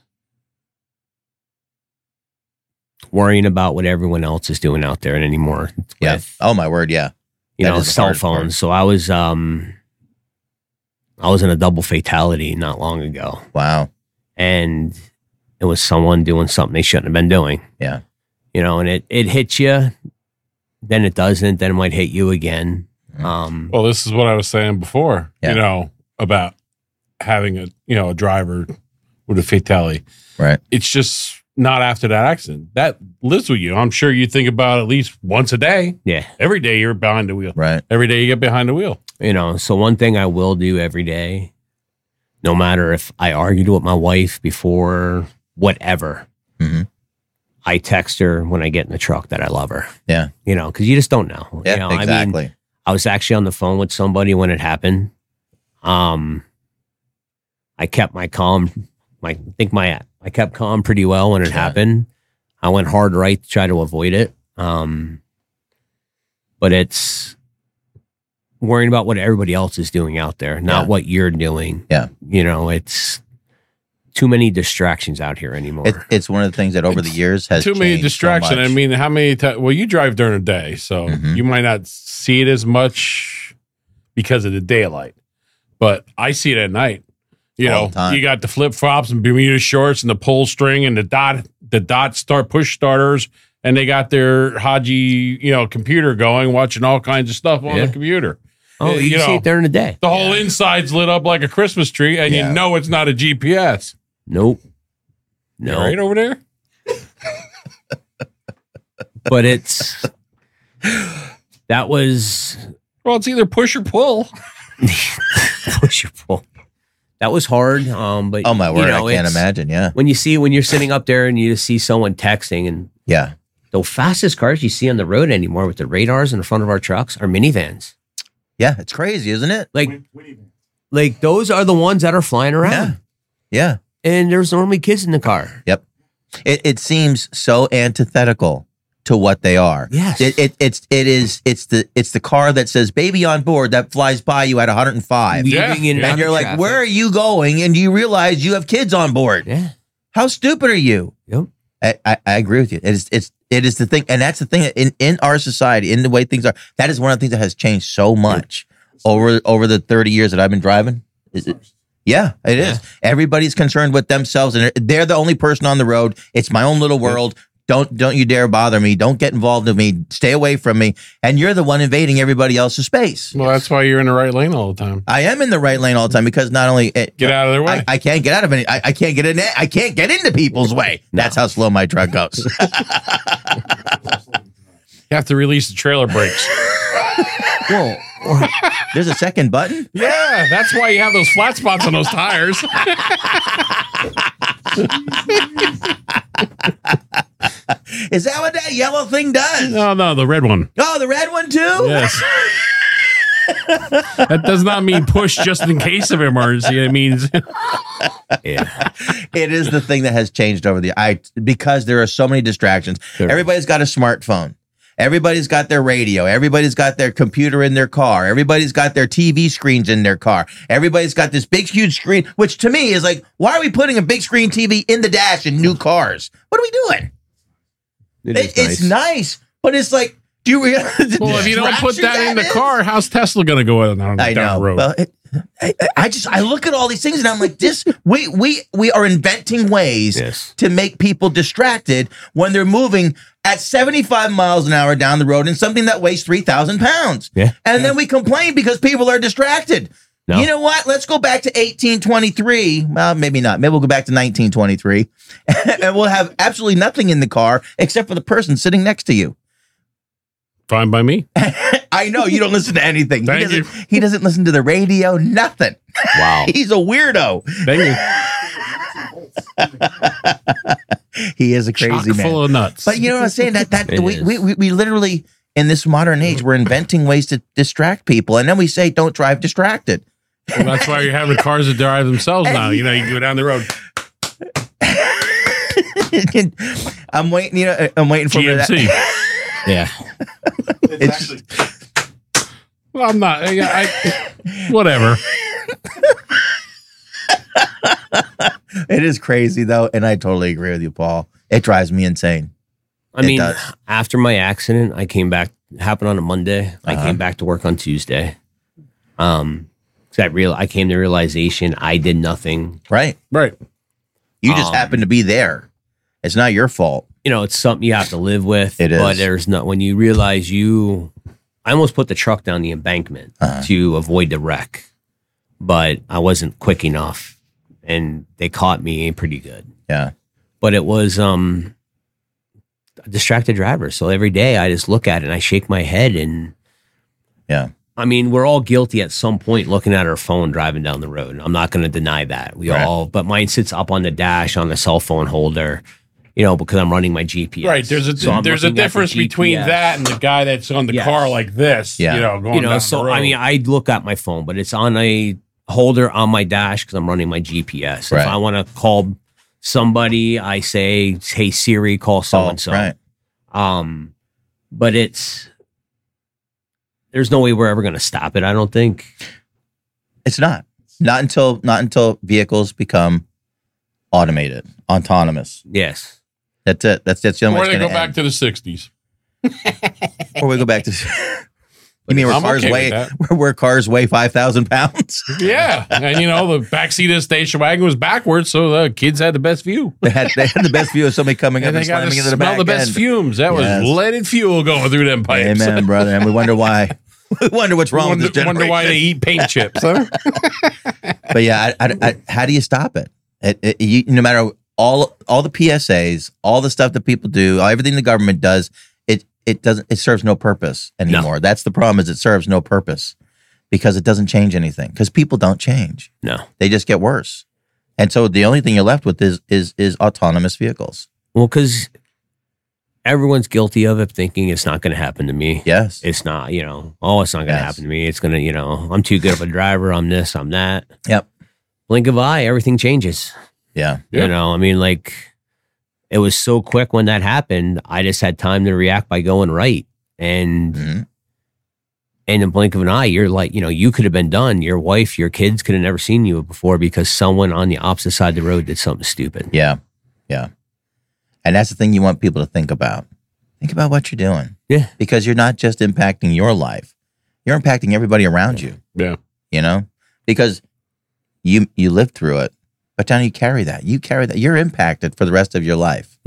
worrying about what everyone else is doing out there anymore. Yeah. Oh my word. Yeah. Cell phones. So I was in a double fatality not long ago. Wow. And it was someone doing something they shouldn't have been doing. Yeah. And it hits you, then it doesn't, then it might hit you again. Well, this is what I was saying before, about having a driver with a fatality. Right. It's just not after that accident. That lives with you. I'm sure you think about it at least once a day. Yeah. Every day you're behind the wheel. Right. Every day you get behind the wheel. So one thing I will do every day, no matter if I argued with my wife before whatever, I text her when I get in the truck that I love her. Yeah. Because you just don't know. Yeah, exactly. I mean, I was actually on the phone with somebody when it happened. I kept my calm. I kept calm pretty well when it happened. I went hard right to try to avoid it. But it's worrying about what everybody else is doing out there, not what you're doing. Yeah. It's too many distractions out here anymore. It's one of the things that over the years has too many distractions. So I mean, how many times? Well, you drive during the day, so you might not see it as much because of the daylight. But I see it at night. You got the flip flops and Bermuda shorts and the pull string and the dot push starters, and they got their Haji computer going, watching all kinds of stuff on the computer. Oh, you see it during the day. The whole inside's lit up like a Christmas tree, and you know it's not a GPS. Nope. No. Right over there? But that was... Well, it's either push or pull. Push or pull. That was hard. But oh my word, I can't imagine. Yeah. When you're sitting up there and you just see someone texting, and the fastest cars you see on the road anymore with the radars in the front of our trucks are minivans. Yeah, it's crazy, isn't it? Like those are the ones that are flying around. Yeah. And there's normally kids in the car. Yep. It seems so antithetical to what they are. Yes. It's the car that says baby on board that flies by you at 105. And you're like, where are you going? And you realize you have kids on board. Yeah. How stupid are you? Yep. I agree with you. It is the thing, and that's the thing in our society, in the way things are. That is one of the things that has changed so much over the 30 years that I've been driving. Yeah, it is. Everybody's concerned with themselves, and they're the only person on the road. It's my own little world. Don't you dare bother me. Don't get involved with me. Stay away from me. And you're the one invading everybody else's space. Well, that's why you're in the right lane all the time. I am in the right lane all the time because not only get out of their way. I can't get out of any. I can't get in. I can't get into people's way. That's how slow my truck goes. You have to release the trailer brakes. Whoa. There's a second button? Yeah, that's why you have those flat spots on those tires. Is that what that yellow thing does? No, the red one. Oh, the red one too? Yes. That does not mean push just in case of emergency. It means yeah. It is the thing that has changed over because there are so many distractions. Sure. Everybody's got a smartphone. Everybody's got their radio. Everybody's got their computer in their car. Everybody's got their TV screens in their car. Everybody's got this big, huge screen, which to me is like, why are we putting a big screen TV in the dash in new cars? What are we doing? It's nice, but it's like, do you realize? Well, if you don't put that in the car, how's Tesla going to go down the road? Well, I look at all these things and I'm like, we are inventing ways to make people distracted when they're moving at 75 miles an hour down the road in something that weighs 3,000 pounds. Yeah. And then we complain because people are distracted. No. You know what? Let's go back to 1823. Well, maybe not. Maybe we'll go back to 1923 and we'll have absolutely nothing in the car except for the person sitting next to you. Fine by me. I know you don't listen to anything. Thank he doesn't listen to the radio, nothing. Wow. He's a weirdo. Thank you. He is a crazy man. Full of nuts. But you know what I'm saying? We literally, in this modern age, we're inventing ways to distract people. And then we say, don't drive distracted. Well, that's why you're having cars that drive themselves now. You know, you go down the road. I'm waiting for GMC. Yeah. Well, I'm not. Whatever. It is crazy, though, and I totally agree with you, Paul. It drives me insane. I mean, after my accident, I came back. It happened on a Monday. I came back to work on Tuesday. I came to realization I did nothing. Right. You just happened to be there. It's not your fault. You know, it's something you have to live with. It is. But there's not, when you realize I almost put the truck down the embankment to avoid the wreck, but I wasn't quick enough and they caught me pretty good. Yeah. But it was a distracted driver. So every day I just look at it and I shake my head and yeah. I mean, we're all guilty at some point looking at our phone driving down the road. I'm not going to deny that. But mine sits up on the dash on the cell phone holder. You know, because I'm running my GPS. Right. There's a difference between that and the guy that's on the car like this. Yeah. You know, going down the road. I mean, I look at my phone, but it's on a holder on my dash because I'm running my GPS. Right. If I want to call somebody, I say, "Hey Siri, call so and so." Right. But there's no way we're ever going to stop it. I don't think. It's not until vehicles become autonomous. Yes. That's it. That's the only way. Or they go back to the 60s. Or we go back to. You mean where cars weigh 5,000 pounds? Yeah, and you know the backseat of the station wagon was backwards, so the kids had the best view. They had the best view of somebody coming up and slamming into the back. The best fumes. That was leaded fuel going through them pipes. Amen, brother. And we wonder why. We wonder what's wrong with this generation. Wonder why they eat paint chips. Huh? But yeah, how do you stop it? No matter all the PSAs, all the stuff that people do, everything the government does, it serves no purpose anymore. No. That's the problem, is it serves no purpose because it doesn't change anything, because people don't change. No. They just get worse. And so the only thing you're left with is autonomous vehicles. Well, because everyone's guilty of it, thinking it's not going to happen to me. Yes. It's not, it's not going to happen to me. It's going to, I'm too good of a driver. I'm this, I'm that. Yep. Blink of eye, everything changes. Yeah. I mean, like, it was so quick when that happened. I just had time to react by going right. And in a blink of an eye, you're like, you could have been done. Your wife, your kids could have never seen you before because someone on the opposite side of the road did something stupid. Yeah. Yeah. And that's the thing you want people to think about. Think about what you're doing. Yeah. Because you're not just impacting your life. You're impacting everybody around you. Yeah. Because you lived through it. But now you carry that. You're impacted for the rest of your life. Yeah.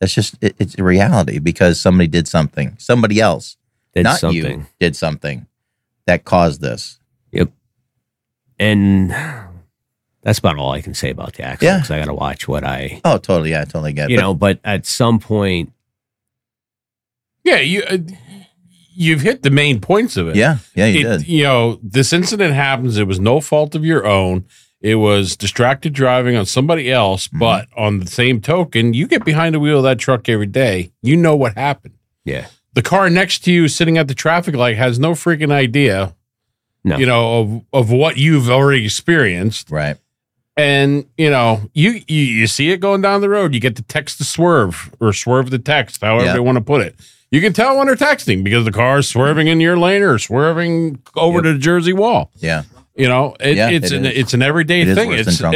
That's just it's a reality because somebody did something. Somebody else, not you, did something that caused this. Yep. And that's about all I can say about the accident. Because I got to watch what I. Oh, totally. Yeah, I totally get it. You know, but at some point. Yeah, you've hit the main points of it. Yeah, you did. You know, this incident happens. It was no fault of your own. It was distracted driving on somebody else. Mm-hmm. But on the same token, you get behind the wheel of that truck every day. You know what happened. Yeah. The car next to you sitting at the traffic light has no freaking idea, you know, of what you've already experienced. Right. And, you know, you see it going down the road. You get the text to swerve or swerve the text, however they want to put it. You can tell when they're texting because the car is swerving in your lane or swerving over to the Jersey wall. Yeah. You know, it's an everyday thing.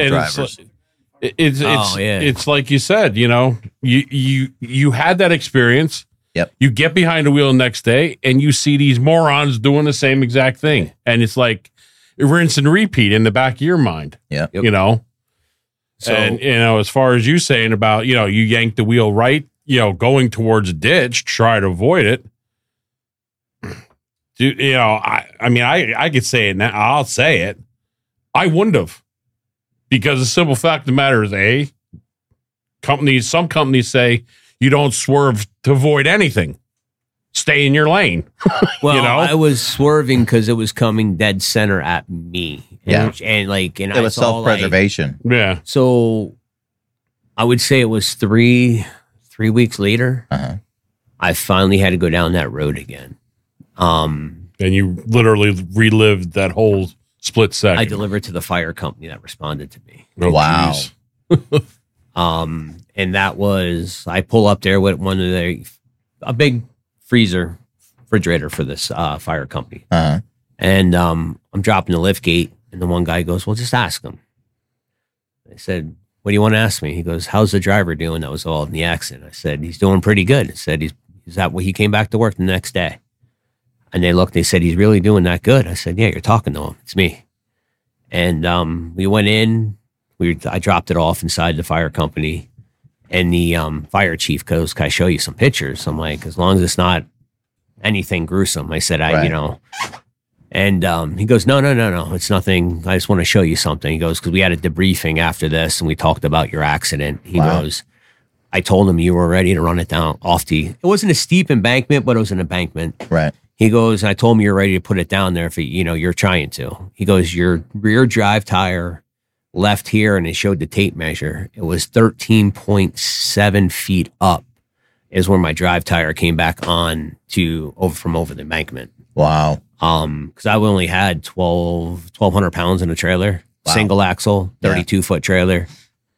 It's like you said, you know, you had that experience. Yep. You get behind the wheel the next day and you see these morons doing the same exact thing. And it's like rinse and repeat in the back of your mind. Yeah. You know? So, and, you know, as far as you saying about, you know, you yank the wheel right, you know, going towards a ditch, try to avoid it. Dude, you know, I mean, I could say it now. I'll say it. I wouldn't have. Because the simple fact of the matter is, some companies say you don't swerve to avoid anything. Stay in your lane. Well, you know? I was swerving because it was coming dead center at me. And it was self-preservation. Yeah. So I would say it was three weeks later. I finally had to go down that road again. And you literally relived that whole split second. I delivered to the fire company that responded to me. Oh, wow. And that was, I pull up there with a big refrigerator for this fire company. And I'm dropping the lift gate, and the one guy goes, well, just ask him. I said, what do you want to ask me? He goes, how's the driver doing that was all in the accident? I said, he's doing pretty good. I said, he came back to work the next day. And they said, he's really doing that good. I said, yeah, you're talking to him. It's me. And we went in. I dropped it off inside the fire company. And the fire chief goes, can I show you some pictures? I'm like, as long as it's not anything gruesome. I said, you know. And he goes, no, it's nothing. I just want to show you something. He goes, because we had a debriefing after this, and we talked about your accident. He goes, I told him you were ready to run it down off it wasn't a steep embankment, but it was an embankment. Right. He goes, I told him you're ready to put it down there if you're trying to. He goes, your rear drive tire left here, and it showed the tape measure. It was 13.7 feet up is where my drive tire came back on from over the embankment. Wow. Because I only had 1,200 pounds in a trailer, single axle, 32-foot trailer.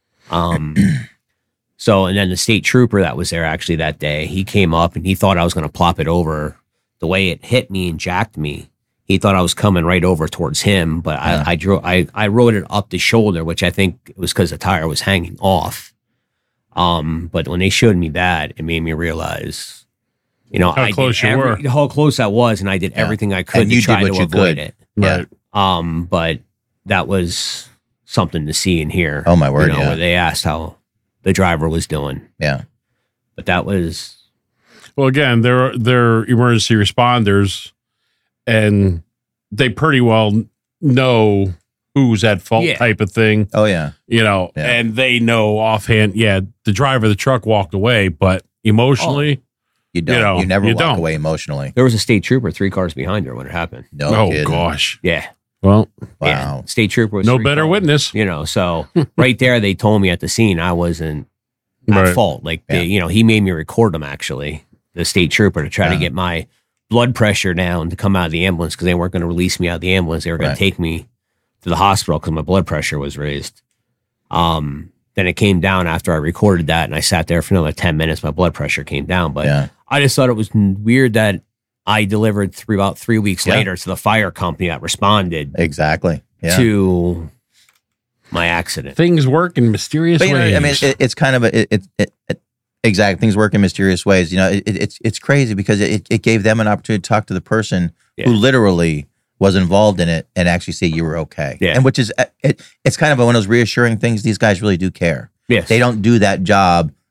So, and then the state trooper that was there actually that day, he came up and he thought I was going to plop it over. The way it hit me and jacked me, he thought I was coming right over towards him, but I rode it up the shoulder, which I think it was because the tire was hanging off. But when they showed me that, it made me realize, you know, how close you were, how close I was, and I did everything I could to try to avoid it. Right. But that was something to see and hear. Oh my word! Where they asked how the driver was doing. Yeah. But that was. Well, again, they're emergency responders, and they pretty well know who's at fault type of thing. Oh, yeah. You know, and they know offhand, the driver of the truck walked away, but emotionally, you don't. You never walk away emotionally. There was a state trooper 3 cars behind her when it happened. No kidding. Gosh. Yeah. Well, wow. Yeah. State trooper was no better cars, witness. You know, so right there, they told me at the scene I wasn't at fault. Like, he made me record them actually. The state trooper to try to get my blood pressure down to come out of the ambulance because they weren't going to release me out of the ambulance. They were going to take me to the hospital because my blood pressure was raised. Then it came down after I recorded that, and I sat there for another 10 minutes. My blood pressure came down, but I just thought it was weird that I delivered about 3 weeks later to the fire company that responded to my accident. Things work in mysterious ways. I mean, it's kind of exactly. Things work in mysterious ways. You know, it's crazy because it gave them an opportunity to talk to the person who literally was involved in it and actually say you were okay. Yeah. And which is, it's kind of one of those reassuring things. These guys really do care. Yes. They don't do that job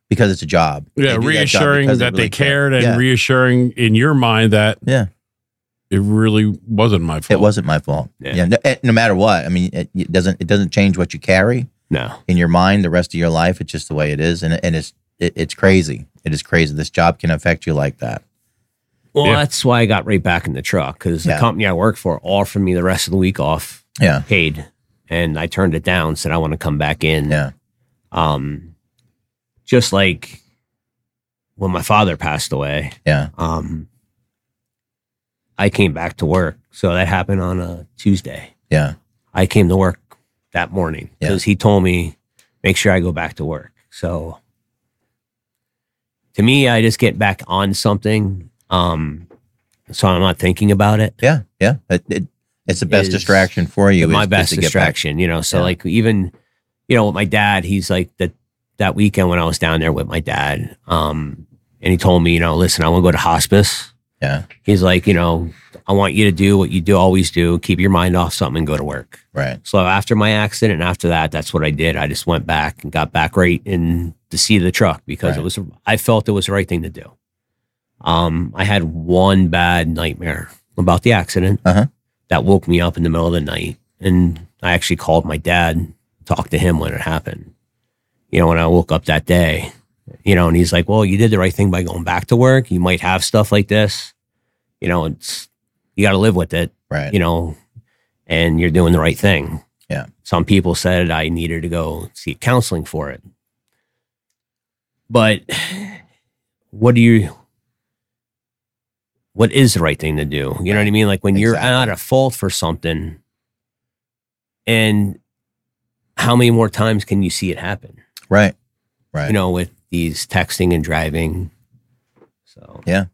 because it's a job. Yeah, reassuring that they cared and reassuring in your mind that it really wasn't my fault. It wasn't my fault. Yeah, no matter what. I mean, it doesn't change what you carry. No, in your mind, the rest of your life, it's just the way it is, and it's crazy. It is crazy. This job can affect you like that. Well, that's why I got right back in the truck, because the company I work for offered me the rest of the week off, paid, and I turned it down. Said I want to come back in. Yeah. Just like when my father passed away. Yeah. I came back to work, so that happened on a Tuesday. Yeah. I came to work that morning because he told me make sure I go back to work. So to me, I just get back on something. So I'm not thinking about it. Yeah. Yeah. It's the best distraction for you. My best distraction, you know. So like even, you know, with my dad, he's like that weekend when I was down there with my dad, and he told me, you know, listen, I want to go to hospice. Yeah. He's like, you know, I want you to do what you always do, keep your mind off something and go to work. Right. So after my accident and after that, that's what I did. I just went back and got back right in the seat of the truck because I felt it was the right thing to do. I had one bad nightmare about the accident that woke me up in the middle of the night. And I actually called my dad, talked to him when it happened. You know, when I woke up that day, you know, and he's like, well, you did the right thing by going back to work. You might have stuff like this, you know, you got to live with it, right? You know, and you're doing the right thing. Yeah. Some people said I needed to go seek counseling for it. But what is the right thing to do? You know what I mean? Like when you're not at fault for something, and how many more times can you see it happen? Right. Right. You know, with these texting and driving. So yeah.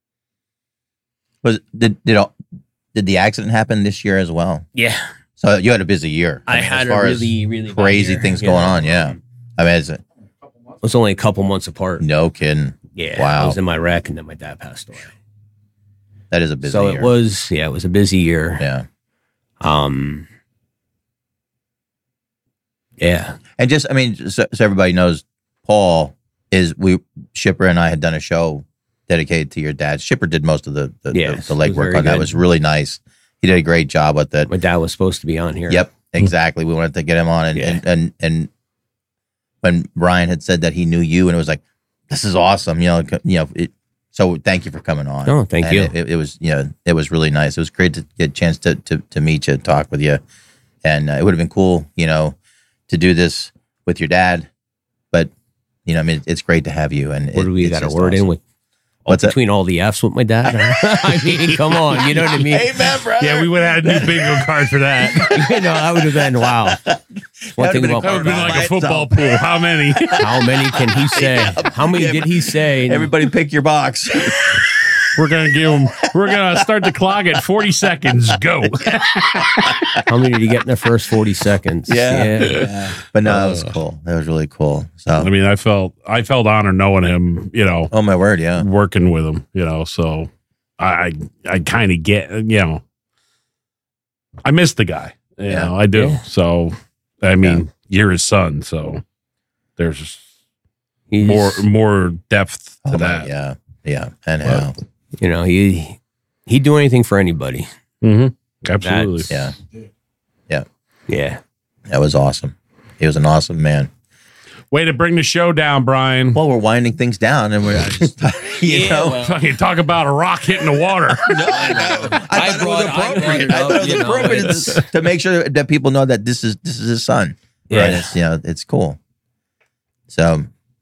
Did the accident happen this year as well? Yeah. So you had a busy year. I had a really crazy things going on. Yeah. I mean, it was only a couple months apart. No kidding. Yeah. Wow. I was in my wreck and then my dad passed away. That is a busy year. So it was a busy year. Yeah. Yeah. And just, I mean, so everybody knows, Paul Shipper and I had done a show dedicated to your dad. Shipper did most of the legwork on that. It was really nice. He did a great job with it. My dad was supposed to be on here. Yep, exactly. We wanted to get him on, and when Brian had said that he knew you, and it was like, this is awesome. So thank you for coming on. Oh, thank you. It was, it was really nice. It was great to get a chance to meet you, talk with you, and it would have been cool, to do this with your dad. But I mean, it's great to have you. And what do we got a word awesome. In with? Between all the F's with my dad? I mean, come on, you know what I mean? Amen, brother. Yeah, we would have had a new bingo card for that. That would have been wow. One thing about that would have been like a football pool. How many? How many can he say? How many did he say? Everybody pick your box. We're gonna start the clock at 40 seconds. Go. How many did he get in the first 40 seconds? Yeah. But no, that was cool. That was really cool. So I mean, I felt honored knowing him. Oh my word, yeah. Working with him, so I kind of get, I miss the guy. I do. Yeah. So I mean, you're his son, so there's more depth to that. Yeah. Yeah. And how. He'd do anything for anybody. Mm-hmm. Absolutely. Yeah. That was awesome. He was an awesome man. Way to bring the show down, Brian. Well, we're winding things down, and we're just, fucking talk about a rock hitting the water. I thought it was appropriate to make sure that people know that this is his son. Yeah, right? It's cool. So,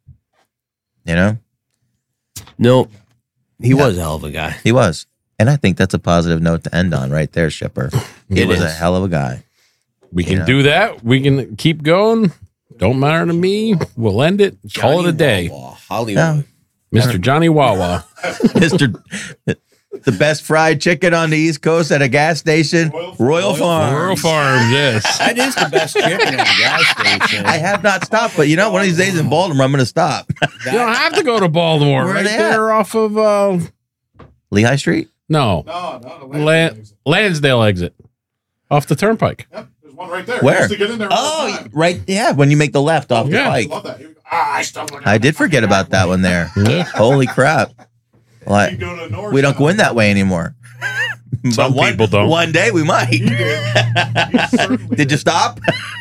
Nope. He was a hell of a guy. He was. And I think that's a positive note to end on right there, Shipper. He was a hell of a guy. We can do that. We can keep going. Don't matter to me. We'll end it. Call it a day. Hollywood. Mr. Johnny Wawa. The best fried chicken on the East Coast at a gas station, Royal Farms. Royal Farms, yes. That is the best chicken at a gas station. I have not stopped, but one of these days in Baltimore, I'm going to stop. You don't have to go to Baltimore. Where right they there at? Off of Lehigh Street? No, Lansdale exit. Off the Turnpike. Yep, there's one right there. Where? I used to get in there all the time. Right. Yeah, when you make the left off the pike. I love that. I did forget about that one there. Holy crap. Well, we don't go in that way anymore. Some people don't. One day we might. Did you stop?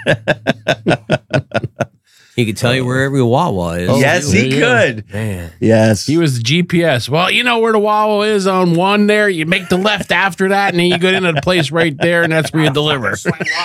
He could tell you where every Wawa is. Yes, he could. Man. Yes. He was the GPS. Well, you know where the Wawa is on one there. You make the left after that, and then you go into the place right there, and that's where you deliver.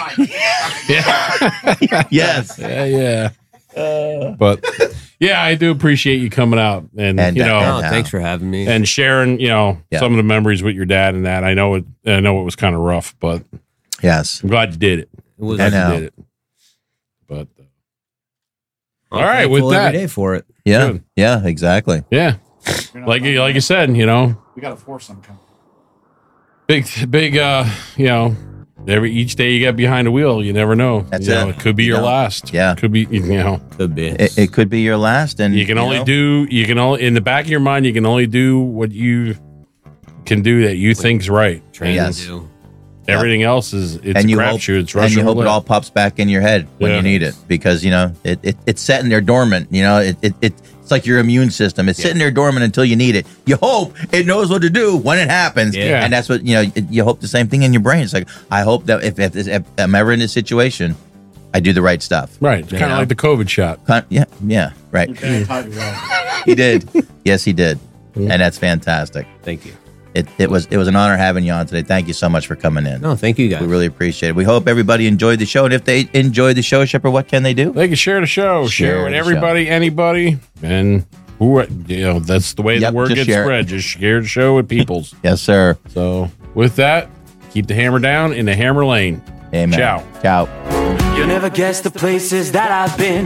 Yeah. Yes. Yeah. But yeah, I do appreciate you coming out and you know, thanks for having me and sharing, you know, some of the memories with your dad and that. I know it was kind of rough, but yes, I'm glad you did it. It was glad you did it. But all right, with that, every day for it. Yeah, Good. Yeah, exactly. Yeah, like you said, you know, we got to force some coming. Big, you know. Each day you get behind the wheel, you never know. That's it. It could be your last. Yeah, could be. You know, could be. It could be your last, and you can only do. You can only in the back of your mind. You can only do what you can do that you think's right. Yes. Everything else is it's and a you crapshoot. It's and Russian you hope roulette. it all pops back in your head when you need it, because you know it's sitting there dormant. You know it's like your immune system. It's sitting there dormant until you need it. You hope it knows what to do when it happens, and that's what you know. You hope the same thing in your brain. It's like, I hope that if I'm ever in this situation, I do the right stuff. Right, it's kind of like the COVID shot. Yeah, right. He did. Yes, he did, and that's fantastic. Thank you. It was an honor having you on today. Thank you so much for coming in. No, thank you guys. We really appreciate it. We hope everybody enjoyed the show. And if they enjoyed the show, Shepard, what can they do? They can share the show, share with everybody, anybody, and who you know. That's the way the word gets spread. Just share the show with peoples. Yes, sir. So with that, keep the hammer down in the hammer lane. Amen. Ciao. You never guess the places that I've been.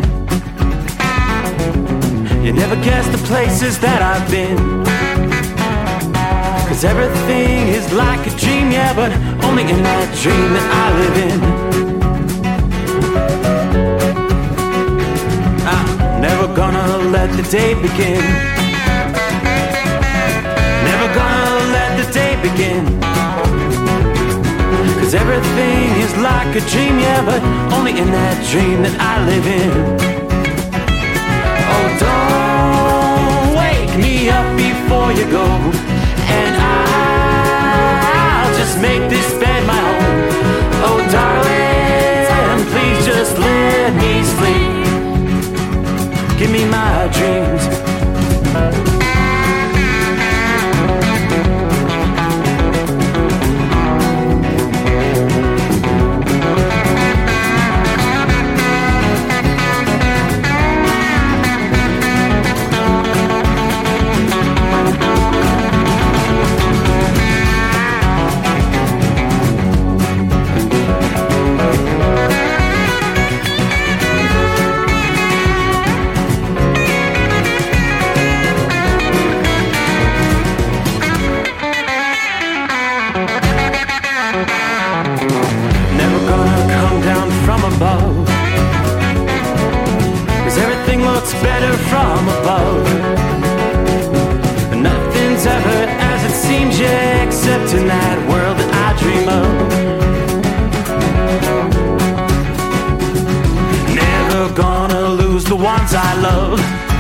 You never guess the places that I've been. 'Cause everything is like a dream, yeah, but only in that dream that I live in. I'm never gonna let the day begin. Never gonna let the day begin. 'Cause everything is like a dream, yeah, but only in that dream that I live in. Oh, don't wake me up before you go, and I'll just make this bed my home. Oh, darling, please just let me sleep. Give me my dreams. Better from above. Nothing's ever as it seems, yeah, except in that world that I dream of. Never gonna lose the ones I love.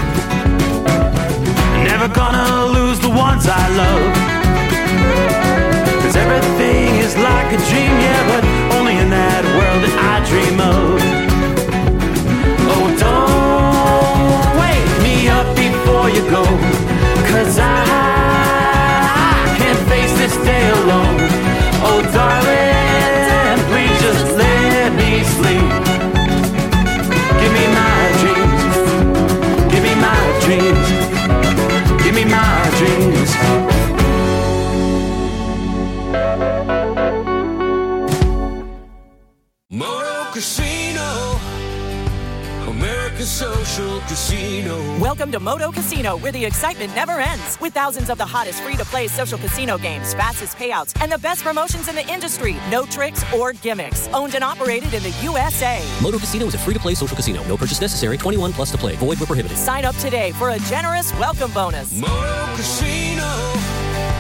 Never gonna lose the ones I love. 'Cause everything is like a dream, yeah, but only in that world that I dream of. Oh, don't up before you go, 'cause I can't face this day alone. Oh, darling, please just let me sleep. Give me my dreams. Give me my dreams. Give me my dreams. Moto Casino, America's social casino. Welcome to Moto Casino, where the excitement never ends. With thousands of the hottest free-to-play social casino games, fastest payouts, and the best promotions in the industry. No tricks or gimmicks. Owned and operated in the USA. Moto Casino is a free-to-play social casino. No purchase necessary. 21 plus to play. Void where prohibited. Sign up today for a generous welcome bonus. Moto Casino,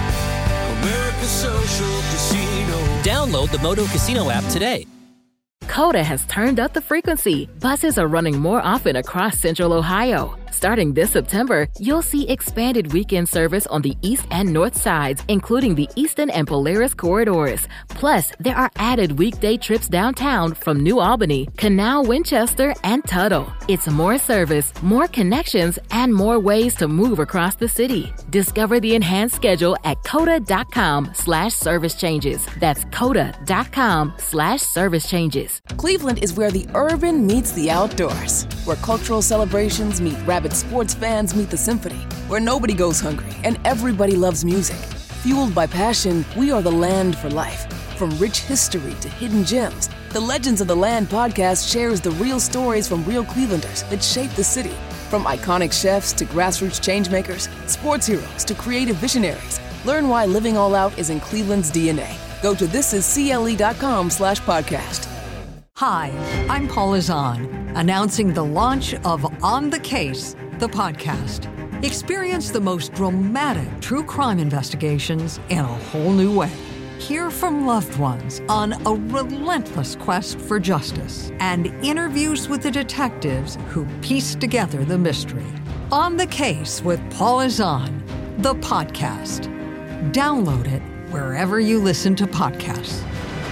America's social casino. Download the Moto Casino app today. Coda has turned up the frequency. Buses are running more often across Central Ohio. Starting this September, you'll see expanded weekend service on the east and north sides, including the Eastern and Polaris corridors. Plus, there are added weekday trips downtown from New Albany, Canal, Winchester, and Tuttle. It's more service, more connections, and more ways to move across the city. Discover the enhanced schedule at coda.com/service changes. That's coda.com/service changes. Cleveland is where the urban meets the outdoors, where cultural celebrations meet rabid sports fans meet the symphony, where nobody goes hungry and everybody loves music. Fueled by passion, we are the land for life. From rich history to hidden gems, the Legends of the Land podcast shares the real stories from real Clevelanders that shape the city. From iconic chefs to grassroots changemakers, sports heroes to creative visionaries, learn why living all out is in Cleveland's DNA. Go to thisiscle.com/podcast. Hi, I'm Paula Zahn, announcing the launch of On the Case, the podcast. Experience the most dramatic true crime investigations in a whole new way. Hear from loved ones on a relentless quest for justice and interviews with the detectives who piece together the mystery. On the Case with Paula Zahn, the podcast. Download it wherever you listen to podcasts.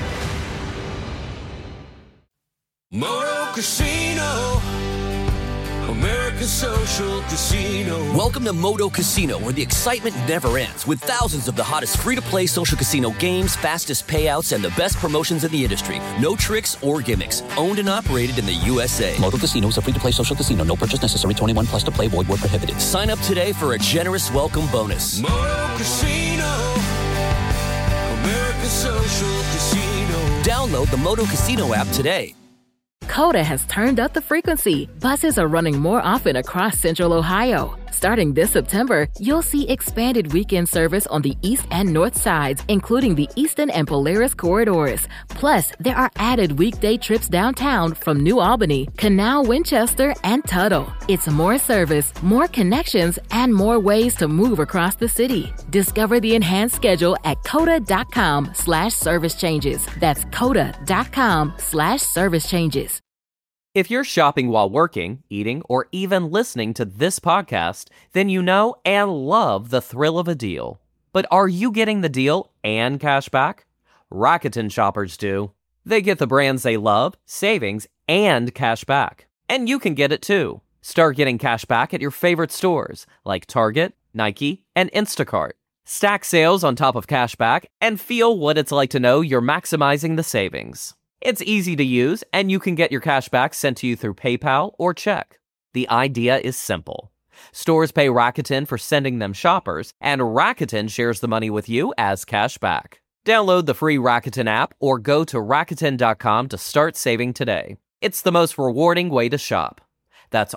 Moto Casino, America's social casino. Welcome to Moto Casino, where the excitement never ends, with thousands of the hottest free-to-play social casino games, fastest payouts, and the best promotions in the industry. No tricks or gimmicks. Owned and operated in the USA. Moto Casino is a free-to-play social casino. No purchase necessary. 21 plus to play. Void where prohibited. Sign up today for a generous welcome bonus. Moto Casino, America's social casino. Download the Moto Casino app today. Coda has turned up the frequency. Buses are running more often across Central Ohio. Starting this September, you'll see expanded weekend service on the east and north sides, including the Eastern and Polaris corridors. Plus, there are added weekday trips downtown from New Albany, Canal, Winchester, and Tuttle. It's more service, more connections, and more ways to move across the city. Discover the enhanced schedule at coda.com/service changes. That's coda.com/service changes. If you're shopping while working, eating, or even listening to this podcast, then you know and love the thrill of a deal. But are you getting the deal and cash back? Rakuten shoppers do. They get the brands they love, savings, and cash back. And you can get it too. Start getting cash back at your favorite stores like Target, Nike, and Instacart. Stack sales on top of cash back and feel what it's like to know you're maximizing the savings. It's easy to use, and you can get your cash back sent to you through PayPal or check. The idea is simple. Stores pay Rakuten for sending them shoppers, and Rakuten shares the money with you as cash back. Download the free Rakuten app or go to Rakuten.com to start saving today. It's the most rewarding way to shop. That's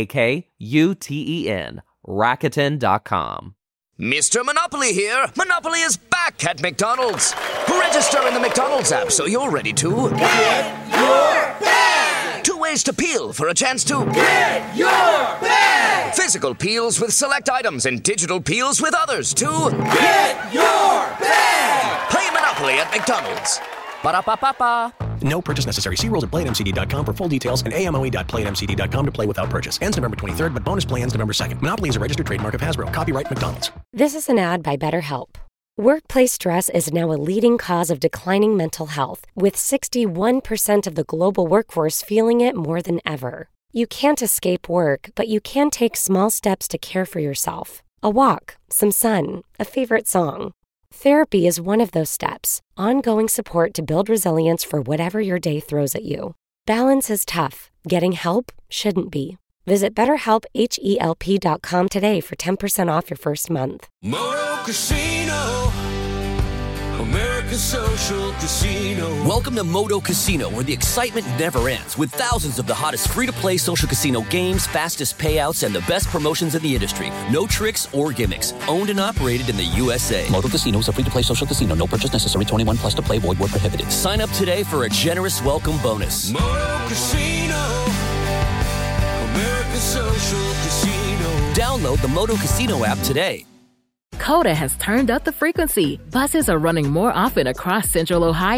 RAKUTEN, Rakuten.com. Mr. Monopoly here. Monopoly is back at McDonald's. Register in the McDonald's app so you're ready to get your bag. 2 ways to peel for a chance to get your bag. Physical peels with select items and digital peels with others to get your bag. Play Monopoly at McDonald's. Ba-da-ba-ba-ba. No purchase necessary. See rules at PlayMCD.com for full details and AMOE.PlayMCD.com to play without purchase. Ends November 23rd, but bonus play ends November 2nd. Monopoly is a registered trademark of Hasbro. Copyright McDonald's. This is an ad by BetterHelp. Workplace stress is now a leading cause of declining mental health, with 61% of the global workforce feeling it more than ever. You can't escape work, but you can take small steps to care for yourself. A walk, some sun, a favorite song. Therapy is one of those steps. Ongoing support to build resilience for whatever your day throws at you. Balance is tough. Getting help shouldn't be. Visit BetterHelp.com today for 10% off your first month. Moto Casino, America's social casino. Welcome to Moto Casino, where the excitement never ends, with thousands of the hottest free-to-play social casino games, fastest payouts, and the best promotions in the industry. No tricks or gimmicks. Owned and operated in the USA. Moto Casino is a free-to-play social casino. No purchase necessary. 21 plus to play. Void where prohibited. Sign up today for a generous welcome bonus. Moto Casino, America's social casino. Download the Moto Casino app today. Coda has turned up the frequency. Buses are running more often across Central Ohio.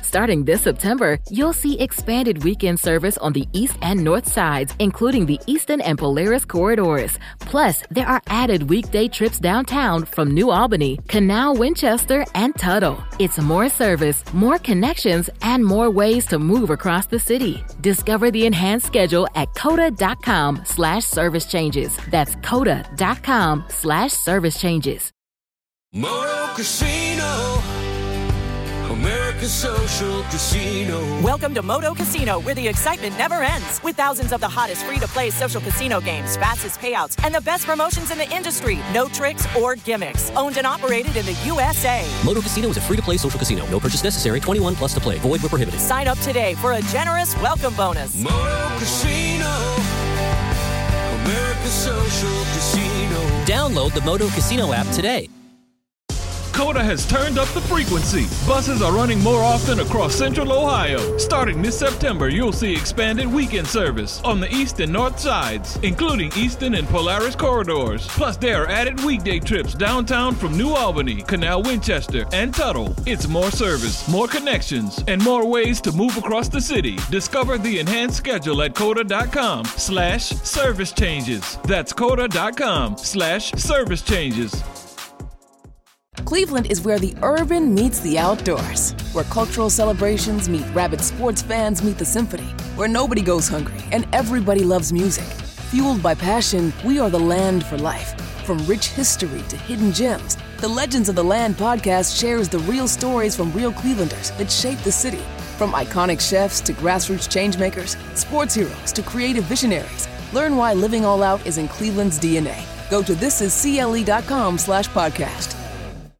Starting this September, you'll see expanded weekend service on the east and north sides, including the Eastern and Polaris corridors. Plus, there are added weekday trips downtown from New Albany, Canal, Winchester, and Tuttle. It's more service, more connections, and more ways to move across the city. Discover the enhanced schedule at COTA.com/service changes. That's COTA.com/service changes. Moto Casino, America's social casino. Welcome to Moto Casino, where the excitement never ends. With thousands of the hottest free-to-play social casino games, fastest payouts, and the best promotions in the industry. No tricks or gimmicks. Owned and operated in the USA. Moto Casino is a free-to-play social casino. No purchase necessary. 21 plus to play. Void where prohibited. Sign up today for a generous welcome bonus. Moto Casino, America's social casino. Download the Moto Casino app today. COTA has turned up the frequency. Buses are running more often across Central Ohio. Starting this September, you'll see expanded weekend service on the east and north sides, including Eastern and Polaris corridors. Plus, there are added weekday trips downtown from New Albany, Canal, Winchester, and Tuttle. It's more service, more connections, and more ways to move across the city. Discover the enhanced schedule at COTA.com/service changes. That's COTA.com/service changes. Cleveland is where the urban meets the outdoors, where cultural celebrations meet rabid sports fans meet the symphony, where nobody goes hungry and everybody loves music. Fueled by passion, we are the land for life. From rich history to hidden gems, the Legends of the Land podcast shares the real stories from real Clevelanders that shape the city. From iconic chefs to grassroots changemakers, sports heroes to creative visionaries, learn why living all out is in Cleveland's DNA. Go to thisiscle.com/podcast.